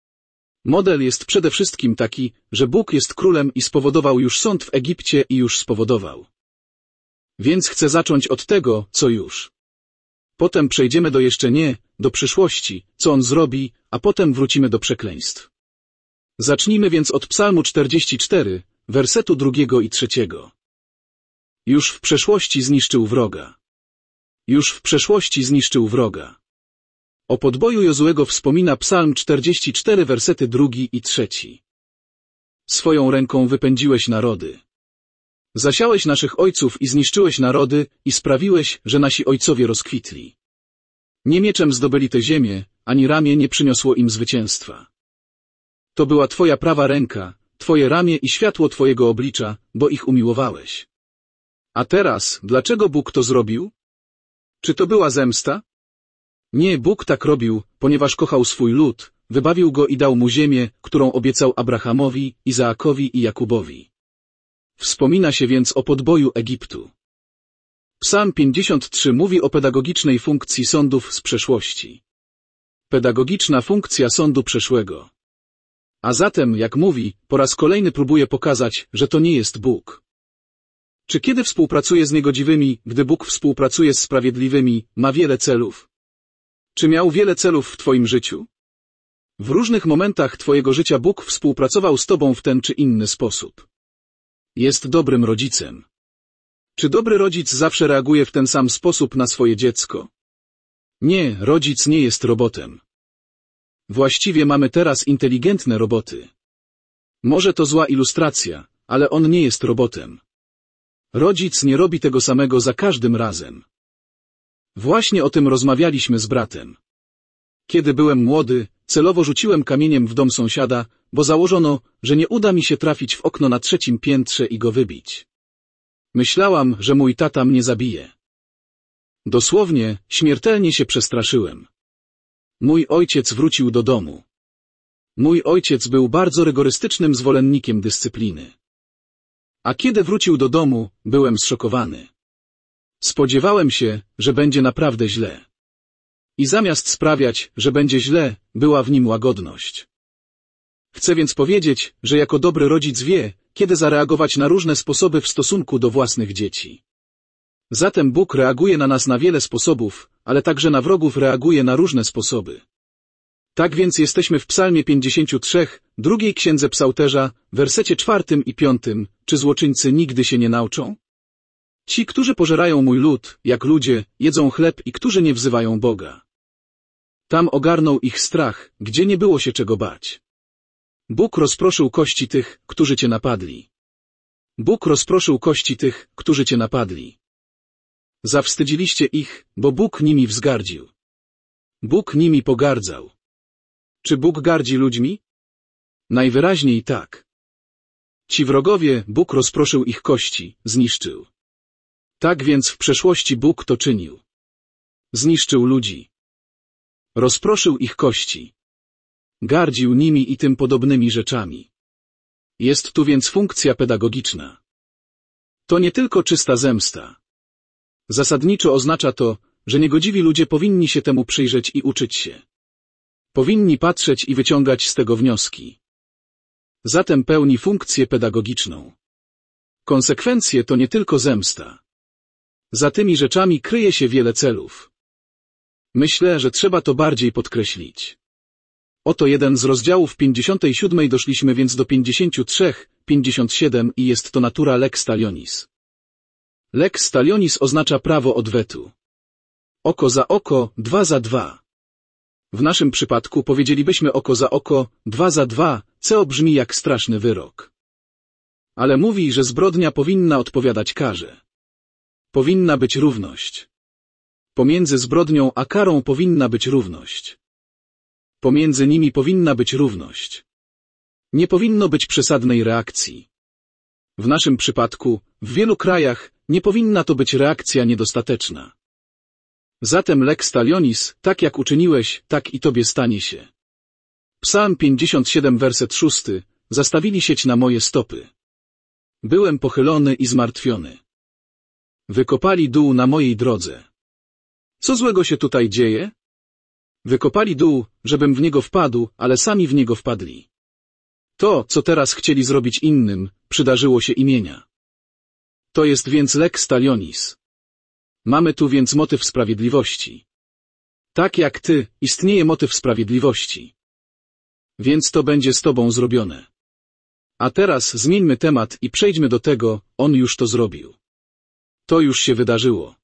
Model jest przede wszystkim taki, że Bóg jest królem i spowodował już sąd w Egipcie i już spowodował. Więc chcę zacząć od tego, co już. Potem przejdziemy do jeszcze nie, do przyszłości, co On zrobi, a potem wrócimy do przekleństw. Zacznijmy więc od Psalmu 44, wersetu 2 i 3. Już w przeszłości zniszczył wroga. Już w przeszłości zniszczył wroga. O podboju Jozuego wspomina Psalm 44, wersety 2 i 3. Swoją ręką wypędziłeś narody. Zasiałeś naszych ojców i zniszczyłeś narody i sprawiłeś, że nasi ojcowie rozkwitli. Nie mieczem zdobyli tę ziemię, ani ramię nie przyniosło im zwycięstwa. To była Twoja prawa ręka, Twoje ramię i światło Twojego oblicza, bo ich umiłowałeś. A teraz, dlaczego Bóg to zrobił? Czy to była zemsta? Nie, Bóg tak robił, ponieważ kochał swój lud, wybawił go i dał mu ziemię, którą obiecał Abrahamowi, Izaakowi i Jakubowi. Wspomina się więc o podboju Egiptu. Psalm 53 mówi o pedagogicznej funkcji sądów z przeszłości. Pedagogiczna funkcja sądu przeszłego. A zatem, jak mówi, po raz kolejny próbuje pokazać, że to nie jest Bóg. Czy kiedy współpracuje z niegodziwymi, gdy Bóg współpracuje z sprawiedliwymi, ma wiele celów? Czy miał wiele celów w Twoim życiu? W różnych momentach Twojego życia Bóg współpracował z Tobą w ten czy inny sposób. Jest dobrym rodzicem. Czy dobry rodzic zawsze reaguje w ten sam sposób na swoje dziecko? Nie, rodzic nie jest robotem. Właściwie mamy teraz inteligentne roboty. Może to zła ilustracja, ale on nie jest robotem. Rodzic nie robi tego samego za każdym razem. Właśnie o tym rozmawialiśmy z bratem. Kiedy byłem młody, celowo rzuciłem kamieniem w dom sąsiada, bo założono, że nie uda mi się trafić w okno na 3. piętrze i go wybić. Myślałam, że mój tata mnie zabije. Dosłownie, śmiertelnie się przestraszyłem. Mój ojciec wrócił do domu. Mój ojciec był bardzo rygorystycznym zwolennikiem dyscypliny. A kiedy wrócił do domu, byłem zszokowany. Spodziewałem się, że będzie naprawdę źle. I zamiast sprawiać, że będzie źle, była w nim łagodność. Chcę więc powiedzieć, że jako dobry rodzic wie, kiedy zareagować na różne sposoby w stosunku do własnych dzieci. Zatem Bóg reaguje na nas na wiele sposobów, ale także na wrogów reaguje na różne sposoby. Tak więc jesteśmy w Psalmie 53, drugiej księdze Psałterza, wersecie 4 i 5, czy złoczyńcy nigdy się nie nauczą? Ci, którzy pożerają mój lud, jak ludzie, jedzą chleb i którzy nie wzywają Boga. Tam ogarnął ich strach, gdzie nie było się czego bać. Bóg rozproszył kości tych, którzy Cię napadli. Bóg rozproszył kości tych, którzy Cię napadli. Zawstydziliście ich, bo Bóg nimi wzgardził. Bóg nimi pogardzał. Czy Bóg gardzi ludźmi? Najwyraźniej tak. Ci wrogowie, Bóg rozproszył ich kości, zniszczył. Tak więc w przeszłości Bóg to czynił. Zniszczył ludzi. Rozproszył ich kości. Gardził nimi i tym podobnymi rzeczami. Jest tu więc funkcja pedagogiczna. To nie tylko czysta zemsta. Zasadniczo oznacza to, że niegodziwi ludzie powinni się temu przyjrzeć i uczyć się. Powinni patrzeć i wyciągać z tego wnioski. Zatem pełni funkcję pedagogiczną. Konsekwencje to nie tylko zemsta. Za tymi rzeczami kryje się wiele celów. Myślę, że trzeba to bardziej podkreślić. Oto jeden z rozdziałów 57 doszliśmy więc do 53, 57 i jest to natura lex talionis. Lex talionis oznacza prawo odwetu. Oko za oko, 2 za 2. W naszym przypadku powiedzielibyśmy oko za oko, 2 za 2, co brzmi jak straszny wyrok. Ale mówi, że zbrodnia powinna odpowiadać karze. Powinna być równość. Pomiędzy zbrodnią a karą powinna być równość. Pomiędzy nimi powinna być równość. Nie powinno być przesadnej reakcji. W naszym przypadku, w wielu krajach, nie powinna to być reakcja niedostateczna. Zatem lex talionis, tak jak uczyniłeś, tak i tobie stanie się. Psalm 57, werset 6, zastawili sieć na moje stopy. Byłem pochylony i zmartwiony. Wykopali dół na mojej drodze. Co złego się tutaj dzieje? Wykopali dół, żebym w niego wpadł, ale sami w niego wpadli. To, co teraz chcieli zrobić innym, przydarzyło się imienia. To jest więc lex talionis. Mamy tu więc motyw sprawiedliwości. Tak jak ty, istnieje motyw sprawiedliwości. Więc to będzie z tobą zrobione. A teraz zmieńmy temat i przejdźmy do tego, on już to zrobił. To już się wydarzyło.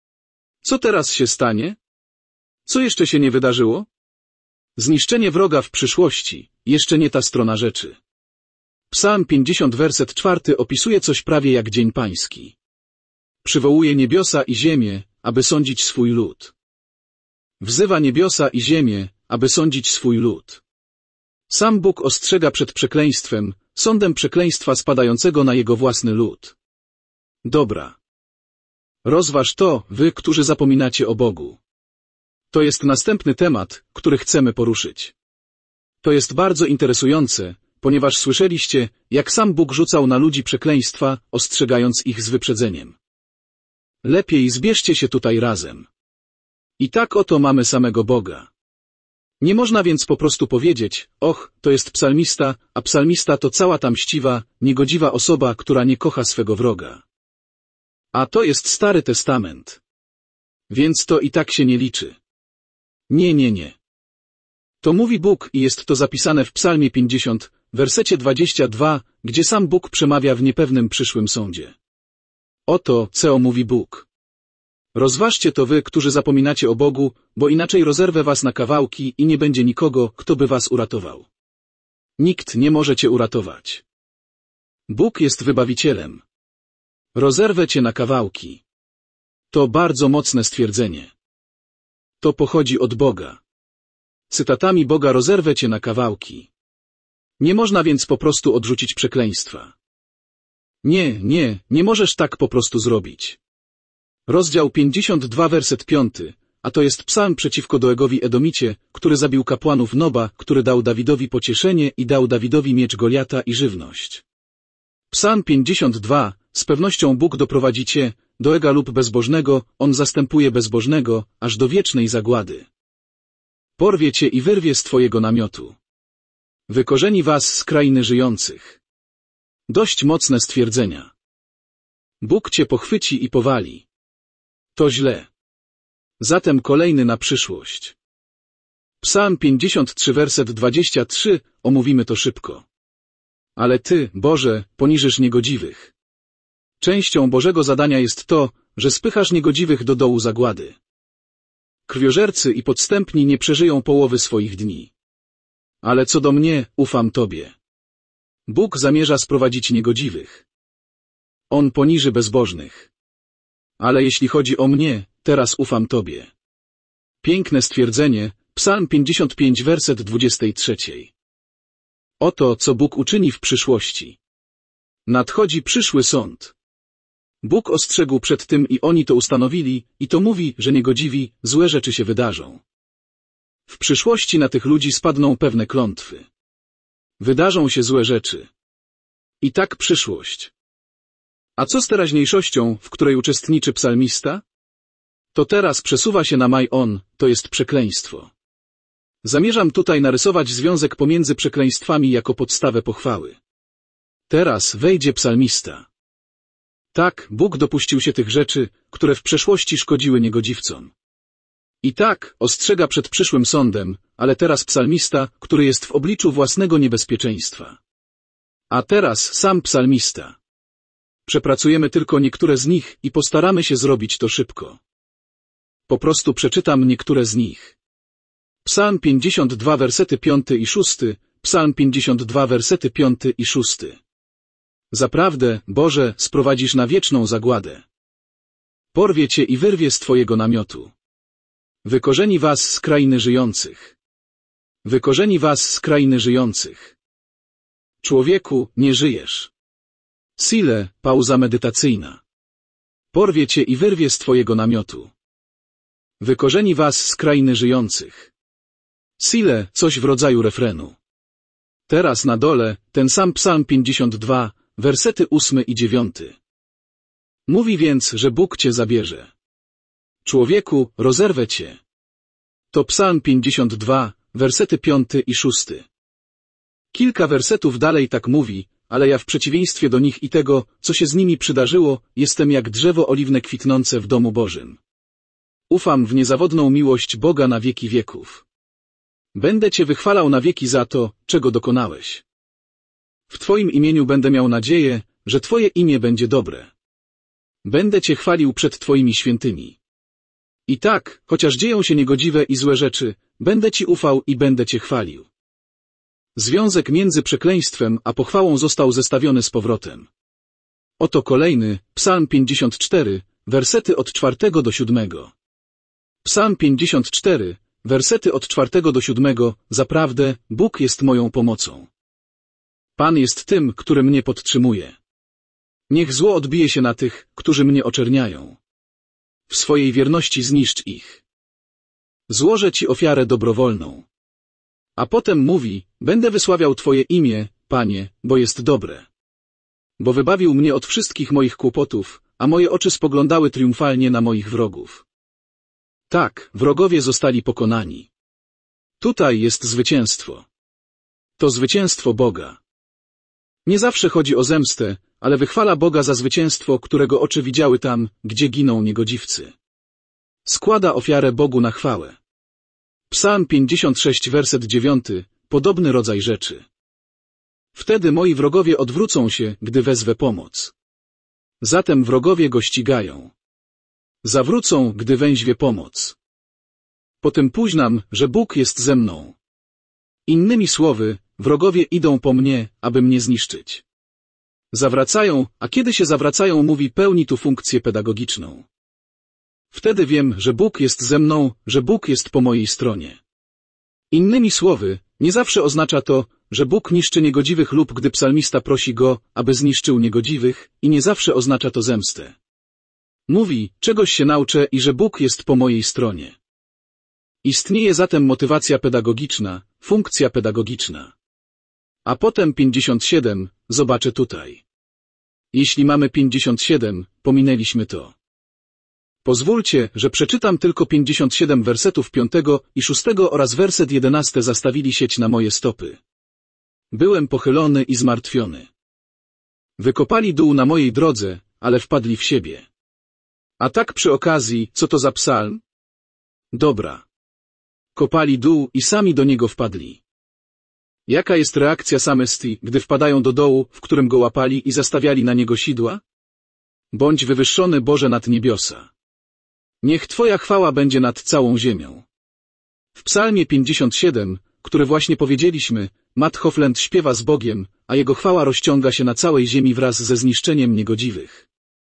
Co teraz się stanie? Co jeszcze się nie wydarzyło? Zniszczenie wroga w przyszłości, jeszcze nie ta strona rzeczy. Psalm 50 werset 4 opisuje coś prawie jak dzień pański. Przywołuje niebiosa i ziemię, aby sądzić swój lud. Wzywa niebiosa i ziemię, aby sądzić swój lud. Sam Bóg ostrzega przed przekleństwem, sądem przekleństwa spadającego na jego własny lud. Dobra. Rozważ to, wy, którzy zapominacie o Bogu. To jest następny temat, który chcemy poruszyć. To jest bardzo interesujące, ponieważ słyszeliście, jak sam Bóg rzucał na ludzi przekleństwa, ostrzegając ich z wyprzedzeniem. Lepiej zbierzcie się tutaj razem. I tak oto mamy samego Boga. Nie można więc po prostu powiedzieć, och, to jest psalmista, a psalmista to cała ta mściwa, niegodziwa osoba, która nie kocha swego wroga. A to jest Stary Testament. Więc to i tak się nie liczy. Nie. To mówi Bóg i jest to zapisane w Psalmie 50, wersecie 22, gdzie sam Bóg przemawia w niepewnym przyszłym sądzie. Oto, co mówi Bóg. Rozważcie to wy, którzy zapominacie o Bogu, bo inaczej rozerwę was na kawałki i nie będzie nikogo, kto by was uratował. Nikt nie może cię uratować. Bóg jest wybawicielem. Rozerwę cię na kawałki. To bardzo mocne stwierdzenie. To pochodzi od Boga. Cytatami Boga rozerwę cię na kawałki. Nie można więc po prostu odrzucić przekleństwa. Nie możesz tak po prostu zrobić. Rozdział 52 werset 5, a to jest psalm przeciwko Doegowi Edomicie, który zabił kapłanów Noba, który dał Dawidowi pocieszenie i dał Dawidowi miecz Goliata i żywność. Psalm 52, z pewnością Bóg doprowadzi cię, Doega lub bezbożnego, on zastępuje bezbożnego, aż do wiecznej zagłady. Porwie cię i wyrwie z twojego namiotu. Wykorzeni was z krainy żyjących. Dość mocne stwierdzenia. Bóg cię pochwyci i powali. To źle. Zatem kolejny na przyszłość. Psalm 53 werset 23, omówimy to szybko. Ale Ty, Boże, poniżysz niegodziwych. Częścią Bożego zadania jest to, że spychasz niegodziwych do dołu zagłady. Krwiożercy i podstępni nie przeżyją połowy swoich dni. Ale co do mnie, ufam Tobie. Bóg zamierza sprowadzić niegodziwych. On poniży bezbożnych. Ale jeśli chodzi o mnie, teraz ufam Tobie. Piękne stwierdzenie, Psalm 55 werset 23. Oto, co Bóg uczyni w przyszłości. Nadchodzi przyszły sąd. Bóg ostrzegł przed tym i oni to ustanowili, i to mówi, że niegodziwi, złe rzeczy się wydarzą. W przyszłości na tych ludzi spadną pewne klątwy. Wydarzą się złe rzeczy. I tak przyszłość. A co z teraźniejszością, w której uczestniczy psalmista? To teraz przesuwa się na Maj-On, to jest przekleństwo. Zamierzam tutaj narysować związek pomiędzy przekleństwami jako podstawę pochwały. Teraz wejdzie psalmista. Tak, Bóg dopuścił się tych rzeczy, które w przeszłości szkodziły niegodziwcom. I tak, ostrzega przed przyszłym sądem, ale teraz psalmista, który jest w obliczu własnego niebezpieczeństwa. A teraz sam psalmista. Przepracujemy tylko niektóre z nich i postaramy się zrobić to szybko. Po prostu przeczytam niektóre z nich. Psalm 52 wersety 5 i 6, Psalm 52 wersety 5 i 6. Zaprawdę, Boże, sprowadzisz na wieczną zagładę. Porwie cię i wyrwie z twojego namiotu. Wykorzeni was z krainy żyjących. Wykorzeni was z krainy żyjących. Człowieku, nie żyjesz. Sile, pauza medytacyjna. Porwie cię i wyrwie z twojego namiotu. Wykorzeni was z krainy żyjących. Sile, coś w rodzaju refrenu. Teraz na dole, ten sam Psalm 52, wersety 8 i 9. Mówi więc, że Bóg cię zabierze. Człowieku, rozerwę cię. To Psalm 52, wersety 5 i 6. Kilka wersetów dalej tak mówi, ale ja w przeciwieństwie do nich i tego, co się z nimi przydarzyło, jestem jak drzewo oliwne kwitnące w domu Bożym. Ufam w niezawodną miłość Boga na wieki wieków. Będę Cię wychwalał na wieki za to, czego dokonałeś. W Twoim imieniu będę miał nadzieję, że Twoje imię będzie dobre. Będę Cię chwalił przed Twoimi świętymi. I tak, chociaż dzieją się niegodziwe i złe rzeczy, będę Ci ufał i będę Cię chwalił. Związek między przekleństwem a pochwałą został zestawiony z powrotem. Oto kolejny, Psalm 54, wersety od 4 do 7. Psalm 54, wersety od 4 do 7. Zaprawdę, Bóg jest moją pomocą. Pan jest tym, który mnie podtrzymuje. Niech zło odbije się na tych, którzy mnie oczerniają. W swojej wierności zniszcz ich. Złożę Ci ofiarę dobrowolną. A potem mówi, będę wysławiał Twoje imię, Panie, bo jest dobre. Bo wybawił mnie od wszystkich moich kłopotów, a moje oczy spoglądały triumfalnie na moich wrogów. Tak, wrogowie zostali pokonani. Tutaj jest zwycięstwo. To zwycięstwo Boga. Nie zawsze chodzi o zemstę, ale wychwala Boga za zwycięstwo, którego oczy widziały tam, gdzie giną niegodziwcy. Składa ofiarę Bogu na chwałę. Psalm 56, werset 9, podobny rodzaj rzeczy. Wtedy moi wrogowie odwrócą się, gdy wezwę pomoc. Zatem wrogowie go ścigają. Zawrócą, gdy węźwie pomoc. Potem późnam, że Bóg jest ze mną. Innymi słowy, wrogowie idą po mnie, aby mnie zniszczyć. Zawracają, a kiedy się zawracają, mówi, pełni tu funkcję pedagogiczną. Wtedy wiem, że Bóg jest ze mną, że Bóg jest po mojej stronie. Innymi słowy, nie zawsze oznacza to, że Bóg niszczy niegodziwych lub gdy psalmista prosi Go, aby zniszczył niegodziwych, i nie zawsze oznacza to zemstę. Mówi, czegoś się nauczę i że Bóg jest po mojej stronie. Istnieje zatem motywacja pedagogiczna, funkcja pedagogiczna. A potem 57, zobaczę tutaj. Jeśli mamy 57, pominęliśmy to. Pozwólcie, że przeczytam tylko 57 wersetów 5 i 6 oraz werset 11 zastawili sieć na moje stopy. Byłem pochylony i zmartwiony. Wykopali dół na mojej drodze, ale wpadli w siebie. A tak przy okazji, co to za psalm? Dobra. Kopali dół i sami do niego wpadli. Jaka jest reakcja psalmisty, gdy wpadają do dołu, w którym go łapali i zastawiali na niego sidła? Bądź wywyższony, Boże, nad niebiosa. Niech Twoja chwała będzie nad całą ziemią. W psalmie 57, który właśnie powiedzieliśmy, Matt Hofland śpiewa z Bogiem, a jego chwała rozciąga się na całej ziemi wraz ze zniszczeniem niegodziwych.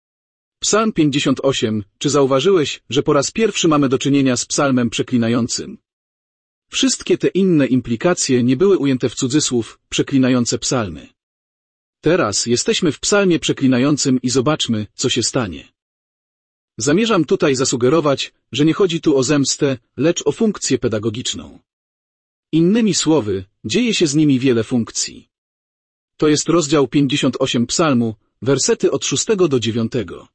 Psalm 58, czy zauważyłeś, że po raz pierwszy mamy do czynienia z psalmem przeklinającym? Wszystkie te inne implikacje nie były ujęte w cudzysłów, przeklinające psalmy. Teraz jesteśmy w psalmie przeklinającym i zobaczmy, co się stanie. Zamierzam tutaj zasugerować, że nie chodzi tu o zemstę, lecz o funkcję pedagogiczną. Innymi słowy, dzieje się z nimi wiele funkcji. To jest rozdział 58 psalmu, wersety od 6 do 9.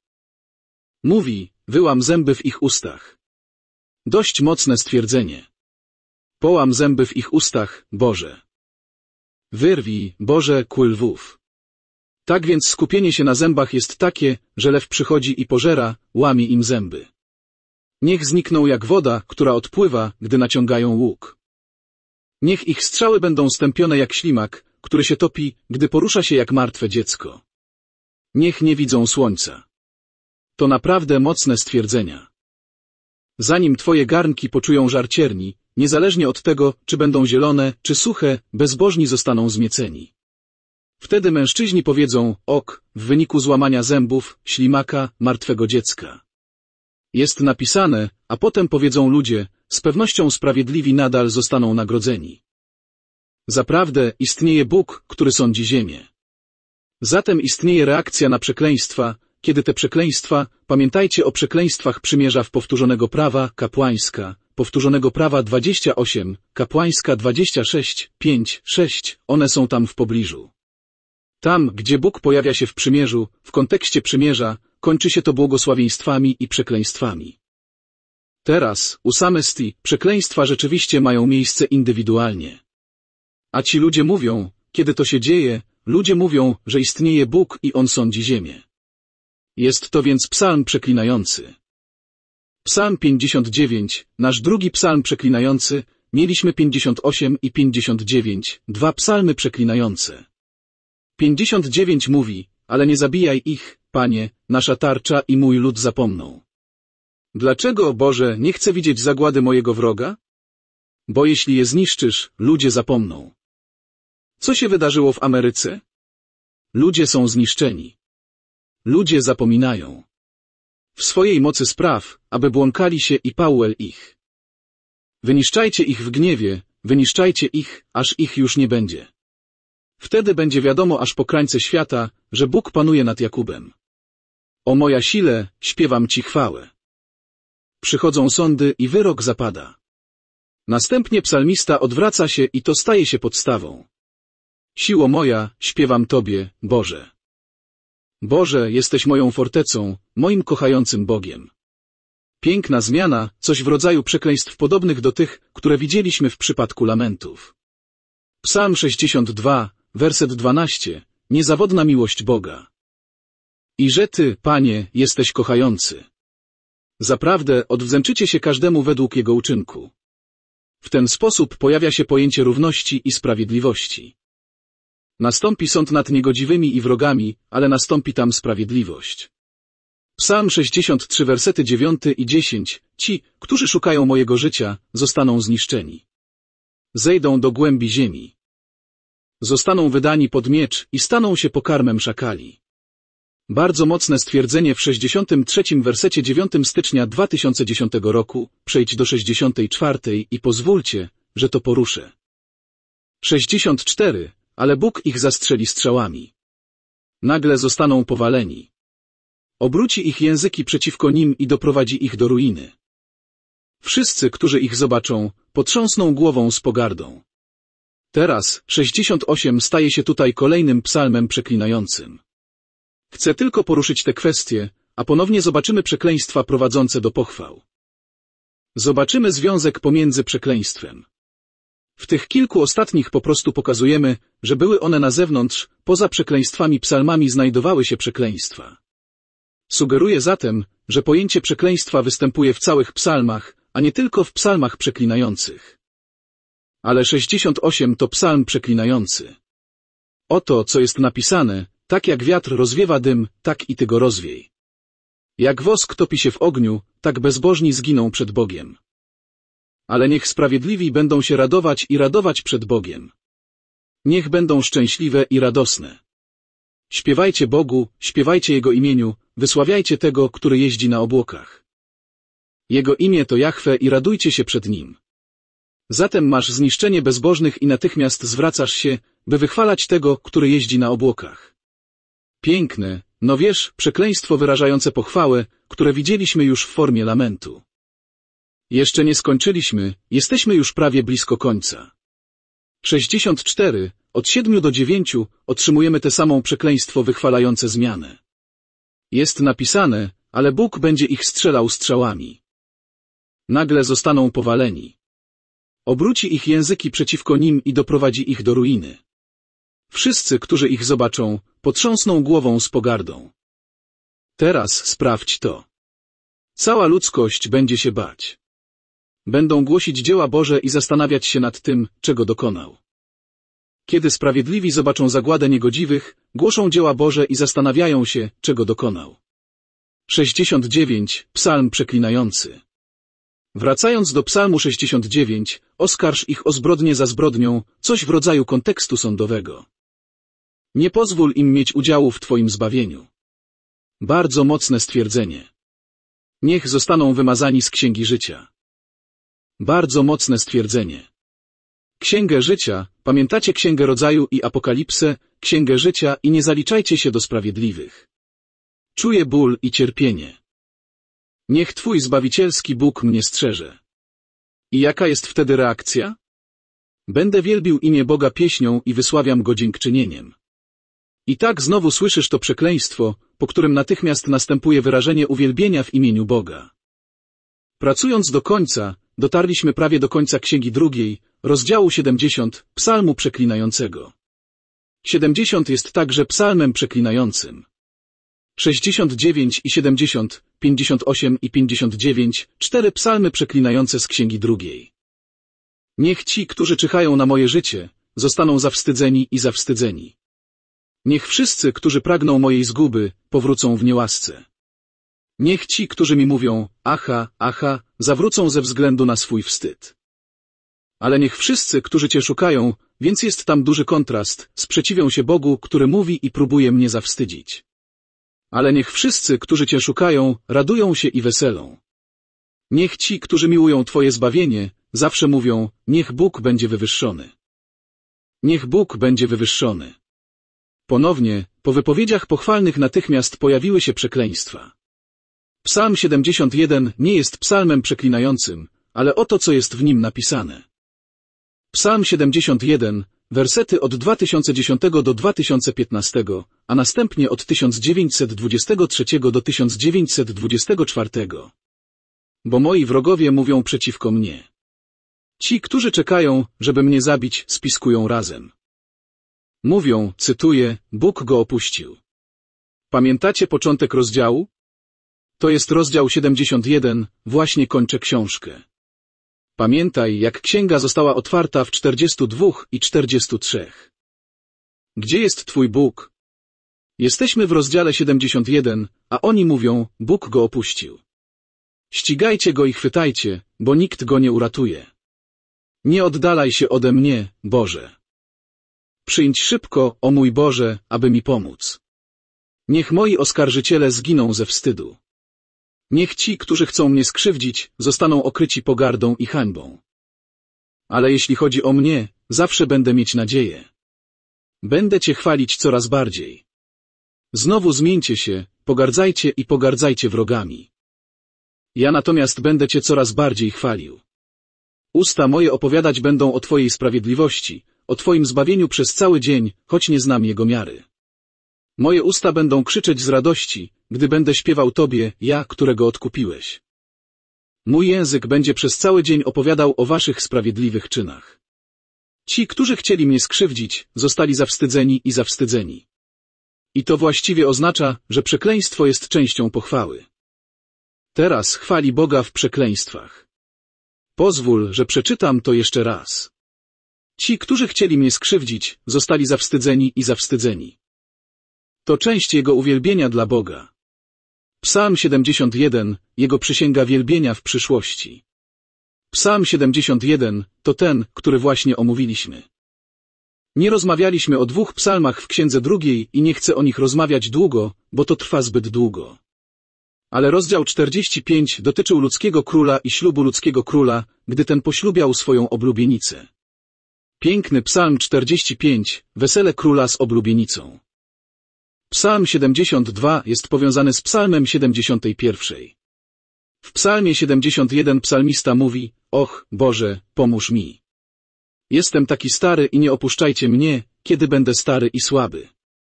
Mówi, wyłam zęby w ich ustach. Dość mocne stwierdzenie. Połam zęby w ich ustach, Boże. Wyrwij, Boże, kły lwów. Tak więc skupienie się na zębach jest takie, że lew przychodzi i pożera, łamie im zęby. Niech znikną jak woda, która odpływa, gdy naciągają łuk. Niech ich strzały będą stępione jak ślimak, który się topi, gdy porusza się jak martwe dziecko. Niech nie widzą słońca. To naprawdę mocne stwierdzenia. Zanim Twoje garnki poczują żar cierni, niezależnie od tego, czy będą zielone, czy suche, bezbożni zostaną zmieceni. Wtedy mężczyźni powiedzą, ok, w wyniku złamania zębów, ślimaka, martwego dziecka. Jest napisane, a potem powiedzą ludzie, z pewnością sprawiedliwi nadal zostaną nagrodzeni. Zaprawdę istnieje Bóg, który sądzi ziemię. Zatem istnieje reakcja na przekleństwa, kiedy te przekleństwa, pamiętajcie o przekleństwach przymierza w powtórzonego prawa, kapłańska, powtórzonego prawa 28, kapłańska 26, 5, 6, one są tam w pobliżu. Tam, gdzie Bóg pojawia się w przymierzu, w kontekście przymierza, kończy się to błogosławieństwami i przekleństwami. Teraz, u psalmisty, przekleństwa rzeczywiście mają miejsce indywidualnie. A ci ludzie mówią, kiedy to się dzieje, ludzie mówią, że istnieje Bóg i On sądzi ziemię. Jest to więc psalm przeklinający. Psalm 59, nasz drugi psalm przeklinający, mieliśmy 58 i 59, dwa psalmy przeklinające. 59 mówi, ale nie zabijaj ich, Panie, nasza tarcza i mój lud zapomną. Dlaczego, Boże, nie chcę widzieć zagłady mojego wroga? Bo jeśli je zniszczysz, ludzie zapomną. Co się wydarzyło w Ameryce? Ludzie są zniszczeni. Ludzie zapominają. W swojej mocy spraw, aby błąkali się i Powell ich. Wyniszczajcie ich w gniewie, wyniszczajcie ich, aż ich już nie będzie. Wtedy będzie wiadomo aż po krańce świata, że Bóg panuje nad Jakubem. O moja sile, śpiewam Ci chwałę. Przychodzą sądy i wyrok zapada. Następnie psalmista odwraca się i to staje się podstawą. Siło moja, śpiewam Tobie, Boże. Boże, jesteś moją fortecą, moim kochającym Bogiem. Piękna zmiana, coś w rodzaju przekleństw podobnych do tych, które widzieliśmy w przypadku lamentów. Psalm 62, werset 12. Niezawodna miłość Boga. I że Ty, Panie, jesteś kochający. Zaprawdę odwdzięczycie się każdemu według jego uczynku. W ten sposób pojawia się pojęcie równości i sprawiedliwości. Nastąpi sąd nad niegodziwymi i wrogami, ale nastąpi tam sprawiedliwość. Psalm 63, wersety 9 i 10. Ci, którzy szukają mojego życia, zostaną zniszczeni. Zejdą do głębi ziemi. Zostaną wydani pod miecz i staną się pokarmem szakali. Bardzo mocne stwierdzenie w 63 wersecie 9 stycznia 2010 roku, przejdź do 64 i pozwólcie, że to poruszę. 64, ale Bóg ich zastrzeli strzałami. Nagle zostaną powaleni. Obróci ich języki przeciwko nim i doprowadzi ich do ruiny. Wszyscy, którzy ich zobaczą, potrząsną głową z pogardą. Teraz 68 staje się tutaj kolejnym psalmem przeklinającym. Chcę tylko poruszyć te kwestie, a ponownie zobaczymy przekleństwa prowadzące do pochwał. Zobaczymy związek pomiędzy przekleństwem. W tych kilku ostatnich po prostu pokazujemy, że były one na zewnątrz, poza przekleństwami psalmami znajdowały się przekleństwa. Sugeruje zatem, że pojęcie przekleństwa występuje w całych psalmach, a nie tylko w psalmach przeklinających. Ale 68 to psalm przeklinający. Oto, co jest napisane, tak jak wiatr rozwiewa dym, tak i Ty go rozwiej. Jak wosk topi się w ogniu, tak bezbożni zginą przed Bogiem. Ale niech sprawiedliwi będą się radować i radować przed Bogiem. Niech będą szczęśliwe i radosne. Śpiewajcie Bogu, śpiewajcie Jego imieniu, wysławiajcie Tego, który jeździ na obłokach. Jego imię to Jahwe i radujcie się przed Nim. Zatem masz zniszczenie bezbożnych i natychmiast zwracasz się, by wychwalać Tego, który jeździ na obłokach. Piękne, no wiesz, przekleństwo wyrażające pochwałę, które widzieliśmy już w formie lamentu. Jeszcze nie skończyliśmy, jesteśmy już prawie blisko końca. 64, od 7 do 9, otrzymujemy tę samą przekleństwo wychwalające zmianę. Jest napisane, ale Bóg będzie ich strzelał strzałami. Nagle zostaną powaleni. Obróci ich języki przeciwko nim i doprowadzi ich do ruiny. Wszyscy, którzy ich zobaczą, potrząsną głową z pogardą. Teraz sprawdź to. Cała ludzkość będzie się bać. Będą głosić dzieła Boże i zastanawiać się nad tym, czego dokonał. Kiedy sprawiedliwi zobaczą zagładę niegodziwych, głoszą dzieła Boże i zastanawiają się, czego dokonał. 69. Psalm przeklinający. Wracając do psalmu 69, oskarż ich o zbrodnię za zbrodnią, coś w rodzaju kontekstu sądowego. Nie pozwól im mieć udziału w Twoim zbawieniu. Bardzo mocne stwierdzenie. Niech zostaną wymazani z Księgi Życia. Bardzo mocne stwierdzenie. Księgę Życia, pamiętacie Księgę Rodzaju i Apokalipsę, Księgę Życia i nie zaliczajcie się do sprawiedliwych. Czuję ból i cierpienie. Niech Twój zbawicielski Bóg mnie strzeże. I jaka jest wtedy reakcja? Będę wielbił imię Boga pieśnią i wysławiam Go dziękczynieniem. I tak znowu słyszysz to przekleństwo, po którym natychmiast następuje wyrażenie uwielbienia w imieniu Boga. Pracując do końca, dotarliśmy prawie do końca Księgi drugiej, rozdziału 70, psalmu przeklinającego. 70 jest także psalmem przeklinającym. 69 i 70, 58 i 59, 4 psalmy przeklinające z Księgi drugiej. Niech ci, którzy czyhają na moje życie, zostaną zawstydzeni i zawstydzeni. Niech wszyscy, którzy pragną mojej zguby, powrócą w niełasce. Niech ci, którzy mi mówią, aha, aha, zawrócą ze względu na swój wstyd. Ale niech wszyscy, którzy Cię szukają, więc jest tam duży kontrast, sprzeciwią się Bogu, który mówi i próbuje mnie zawstydzić. Ale niech wszyscy, którzy Cię szukają, radują się i weselą. Niech ci, którzy miłują Twoje zbawienie, zawsze mówią, niech Bóg będzie wywyższony. Niech Bóg będzie wywyższony. Ponownie, po wypowiedziach pochwalnych natychmiast pojawiły się przekleństwa. Psalm 71 nie jest psalmem przeklinającym, ale oto co jest w nim napisane. Psalm 71, wersety od 2010 do 2015, a następnie od 1923 do 1924. Bo moi wrogowie mówią przeciwko mnie. Ci, którzy czekają, żeby mnie zabić, spiskują razem. Mówią, cytuję, Bóg go opuścił. Pamiętacie początek rozdziału? To jest rozdział 71, właśnie kończę książkę. Pamiętaj, jak księga została otwarta w 42 i 43. Gdzie jest Twój Bóg? Jesteśmy w rozdziale 71, a oni mówią, Bóg go opuścił. Ścigajcie go i chwytajcie, bo nikt go nie uratuje. Nie oddalaj się ode mnie, Boże. Przyjdź szybko, o mój Boże, aby mi pomóc. Niech moi oskarżyciele zginą ze wstydu. Niech ci, którzy chcą mnie skrzywdzić, zostaną okryci pogardą i hańbą. Ale jeśli chodzi o mnie, zawsze będę mieć nadzieję. Będę Cię chwalić coraz bardziej. Znowu zmieńcie się, pogardzajcie i pogardzajcie wrogami. Ja natomiast będę Cię coraz bardziej chwalił. Usta moje opowiadać będą o Twojej sprawiedliwości, o Twoim zbawieniu przez cały dzień, choć nie znam jego miary. Moje usta będą krzyczeć z radości, gdy będę śpiewał Tobie, ja, którego odkupiłeś. Mój język będzie przez cały dzień opowiadał o Waszych sprawiedliwych czynach. Ci, którzy chcieli mnie skrzywdzić, zostali zawstydzeni i zawstydzeni. I to właściwie oznacza, że przekleństwo jest częścią pochwały. Teraz chwali Boga w przekleństwach. Pozwól, że przeczytam to jeszcze raz. Ci, którzy chcieli mnie skrzywdzić, zostali zawstydzeni i zawstydzeni. To część Jego uwielbienia dla Boga. Psalm 71, Jego przysięga wielbienia w przyszłości. Psalm 71 to ten, który właśnie omówiliśmy. Nie rozmawialiśmy o 2 psalmach w Księdze drugiej i nie chcę o nich rozmawiać długo, bo to trwa zbyt długo. Ale rozdział 45 dotyczył ludzkiego króla i ślubu ludzkiego króla, gdy ten poślubiał swoją oblubienicę. Piękny psalm 45, wesele króla z oblubienicą. Psalm 72 jest powiązany z psalmem 71. W psalmie 71 psalmista mówi, och, Boże, pomóż mi. Jestem taki stary i nie opuszczajcie mnie, kiedy będę stary i słaby.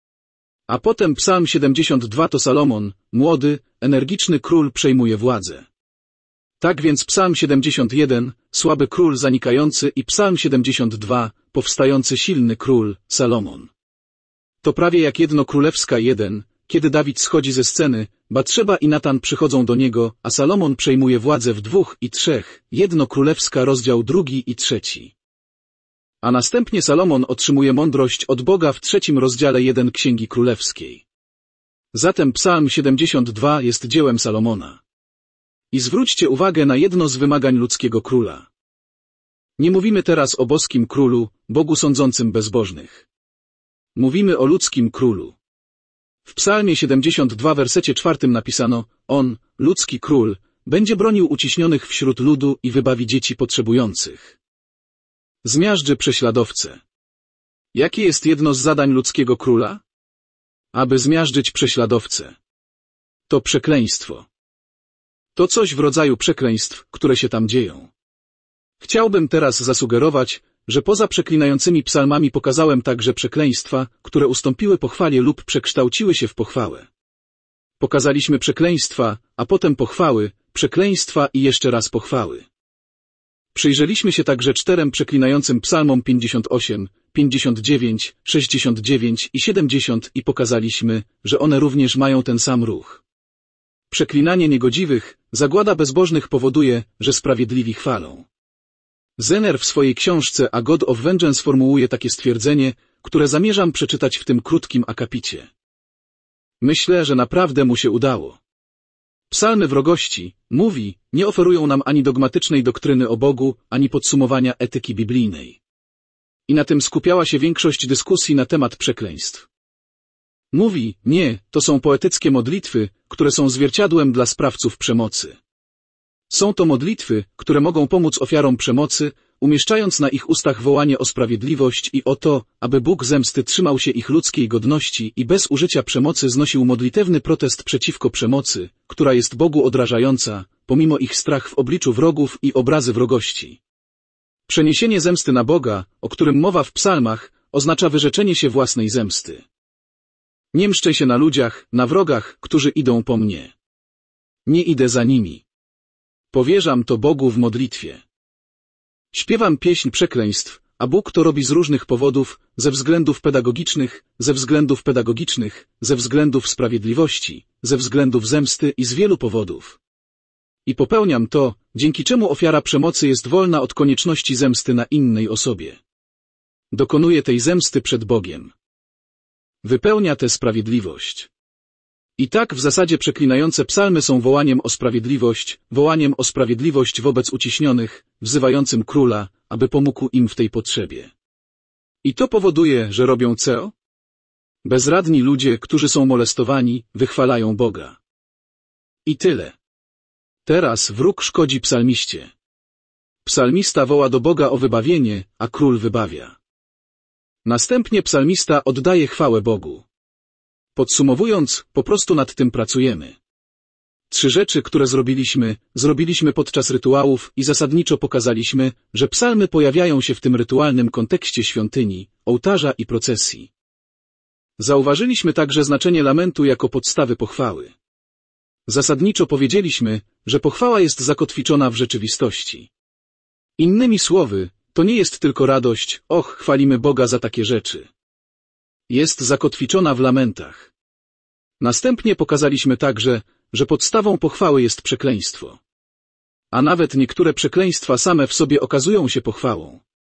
A potem psalm 72 to Salomon, młody, energiczny król przejmuje władzę. Tak więc psalm 71, słaby król zanikający i psalm 72, powstający silny król, Salomon. To prawie jak jedno królewska 1, kiedy Dawid schodzi ze sceny, Batrzeba i Natan przychodzą do niego, a Salomon przejmuje władzę w 2 i 3, jedno królewska rozdział 2 i 3. A następnie Salomon otrzymuje mądrość od Boga w 3 rozdziale 1 Księgi Królewskiej. Zatem psalm 72 jest dziełem Salomona. I zwróćcie uwagę na jedno z wymagań ludzkiego króla. Nie mówimy teraz o boskim królu, Bogu sądzącym bezbożnych. Mówimy o ludzkim królu. W psalmie 72 wersecie 4 napisano, on, ludzki król, będzie bronił uciśnionych wśród ludu i wybawi dzieci potrzebujących. Zmiażdży prześladowcę. Jakie jest jedno z zadań ludzkiego króla? Aby zmiażdżyć prześladowcę. To przekleństwo. To coś w rodzaju przekleństw, które się tam dzieją. Chciałbym teraz zasugerować, że poza przeklinającymi psalmami pokazałem także przekleństwa, które ustąpiły pochwale lub przekształciły się w pochwałę. Pokazaliśmy przekleństwa, a potem pochwały, przekleństwa i jeszcze raz pochwały. Przyjrzeliśmy się także 4 przeklinającym psalmom 58, 59, 69 i 70 i pokazaliśmy, że one również mają ten sam ruch. Przeklinanie niegodziwych, zagłada bezbożnych powoduje, że sprawiedliwi chwalą. Zener w swojej książce A God of Vengeance formułuje takie stwierdzenie, które zamierzam przeczytać w tym krótkim akapicie. Myślę, że naprawdę mu się udało. Psalmy wrogości, mówi, nie oferują nam ani dogmatycznej doktryny o Bogu, ani podsumowania etyki biblijnej. I na tym skupiała się większość dyskusji na temat przekleństw. Mówi, nie, to są poetyckie modlitwy, które są zwierciadłem dla sprawców przemocy. Są to modlitwy, które mogą pomóc ofiarom przemocy, umieszczając na ich ustach wołanie o sprawiedliwość i o to, aby Bóg zemsty trzymał się ich ludzkiej godności i bez użycia przemocy znosił modlitewny protest przeciwko przemocy, która jest Bogu odrażająca, pomimo ich strach w obliczu wrogów i obrazy wrogości. Przeniesienie zemsty na Boga, o którym mowa w psalmach, oznacza wyrzeczenie się własnej zemsty. Nie mszczę się na ludziach, na wrogach, którzy idą po mnie. Nie idę za nimi. Powierzam to Bogu w modlitwie. Śpiewam pieśń przekleństw, a Bóg to robi z różnych powodów, ze względów pedagogicznych, ze względów sprawiedliwości, ze względów zemsty i z wielu powodów. I popełniam to, dzięki czemu ofiara przemocy jest wolna od konieczności zemsty na innej osobie. Dokonuje tej zemsty przed Bogiem. Wypełnia tę sprawiedliwość. I tak w zasadzie przeklinające psalmy są wołaniem o sprawiedliwość wobec uciśnionych, wzywającym króla, aby pomógł im w tej potrzebie. I to powoduje, że robią co? Bezradni ludzie, którzy są molestowani, wychwalają Boga. I tyle. Teraz wróg szkodzi psalmiście. Psalmista woła do Boga o wybawienie, a król wybawia. Następnie psalmista oddaje chwałę Bogu. Podsumowując, po prostu nad tym pracujemy. 3 rzeczy, które zrobiliśmy podczas rytuałów i zasadniczo pokazaliśmy, że psalmy pojawiają się w tym rytualnym kontekście świątyni, ołtarza i procesji. Zauważyliśmy także znaczenie lamentu jako podstawy pochwały. Zasadniczo powiedzieliśmy, że pochwała jest zakotwiczona w rzeczywistości. Innymi słowy, to nie jest tylko radość, chwalimy Boga za takie rzeczy. Jest zakotwiczona w lamentach. Następnie pokazaliśmy także, że podstawą pochwały jest przekleństwo. A nawet niektóre przekleństwa same w sobie okazują się pochwałą.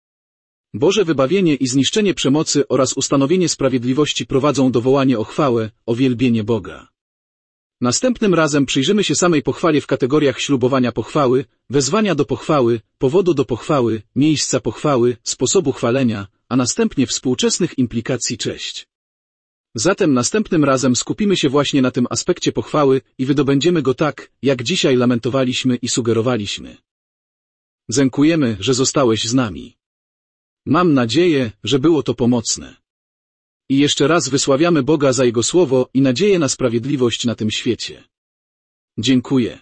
Boże wybawienie i zniszczenie przemocy oraz ustanowienie sprawiedliwości prowadzą do wołania o chwałę, o wielbienie Boga. Następnym razem przyjrzymy się samej pochwale w kategoriach ślubowania pochwały, wezwania do pochwały, powodu do pochwały, miejsca pochwały, sposobu chwalenia, a następnie współczesnych implikacji. Cześć. Zatem następnym razem skupimy się właśnie na tym aspekcie pochwały i wydobędziemy go tak, jak dzisiaj lamentowaliśmy i sugerowaliśmy. Dziękujemy, że zostałeś z nami. Mam nadzieję, że było to pomocne. I jeszcze raz wysławiamy Boga za Jego słowo i nadzieję na sprawiedliwość na tym świecie. Dziękuję.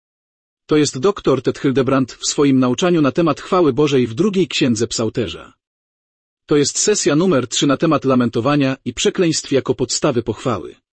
To jest dr Ted Hildebrandt w swoim nauczaniu na temat chwały Bożej w 2 księdze Psalterza. To jest sesja numer 3 na temat lamentowania i przekleństw jako podstawy pochwały.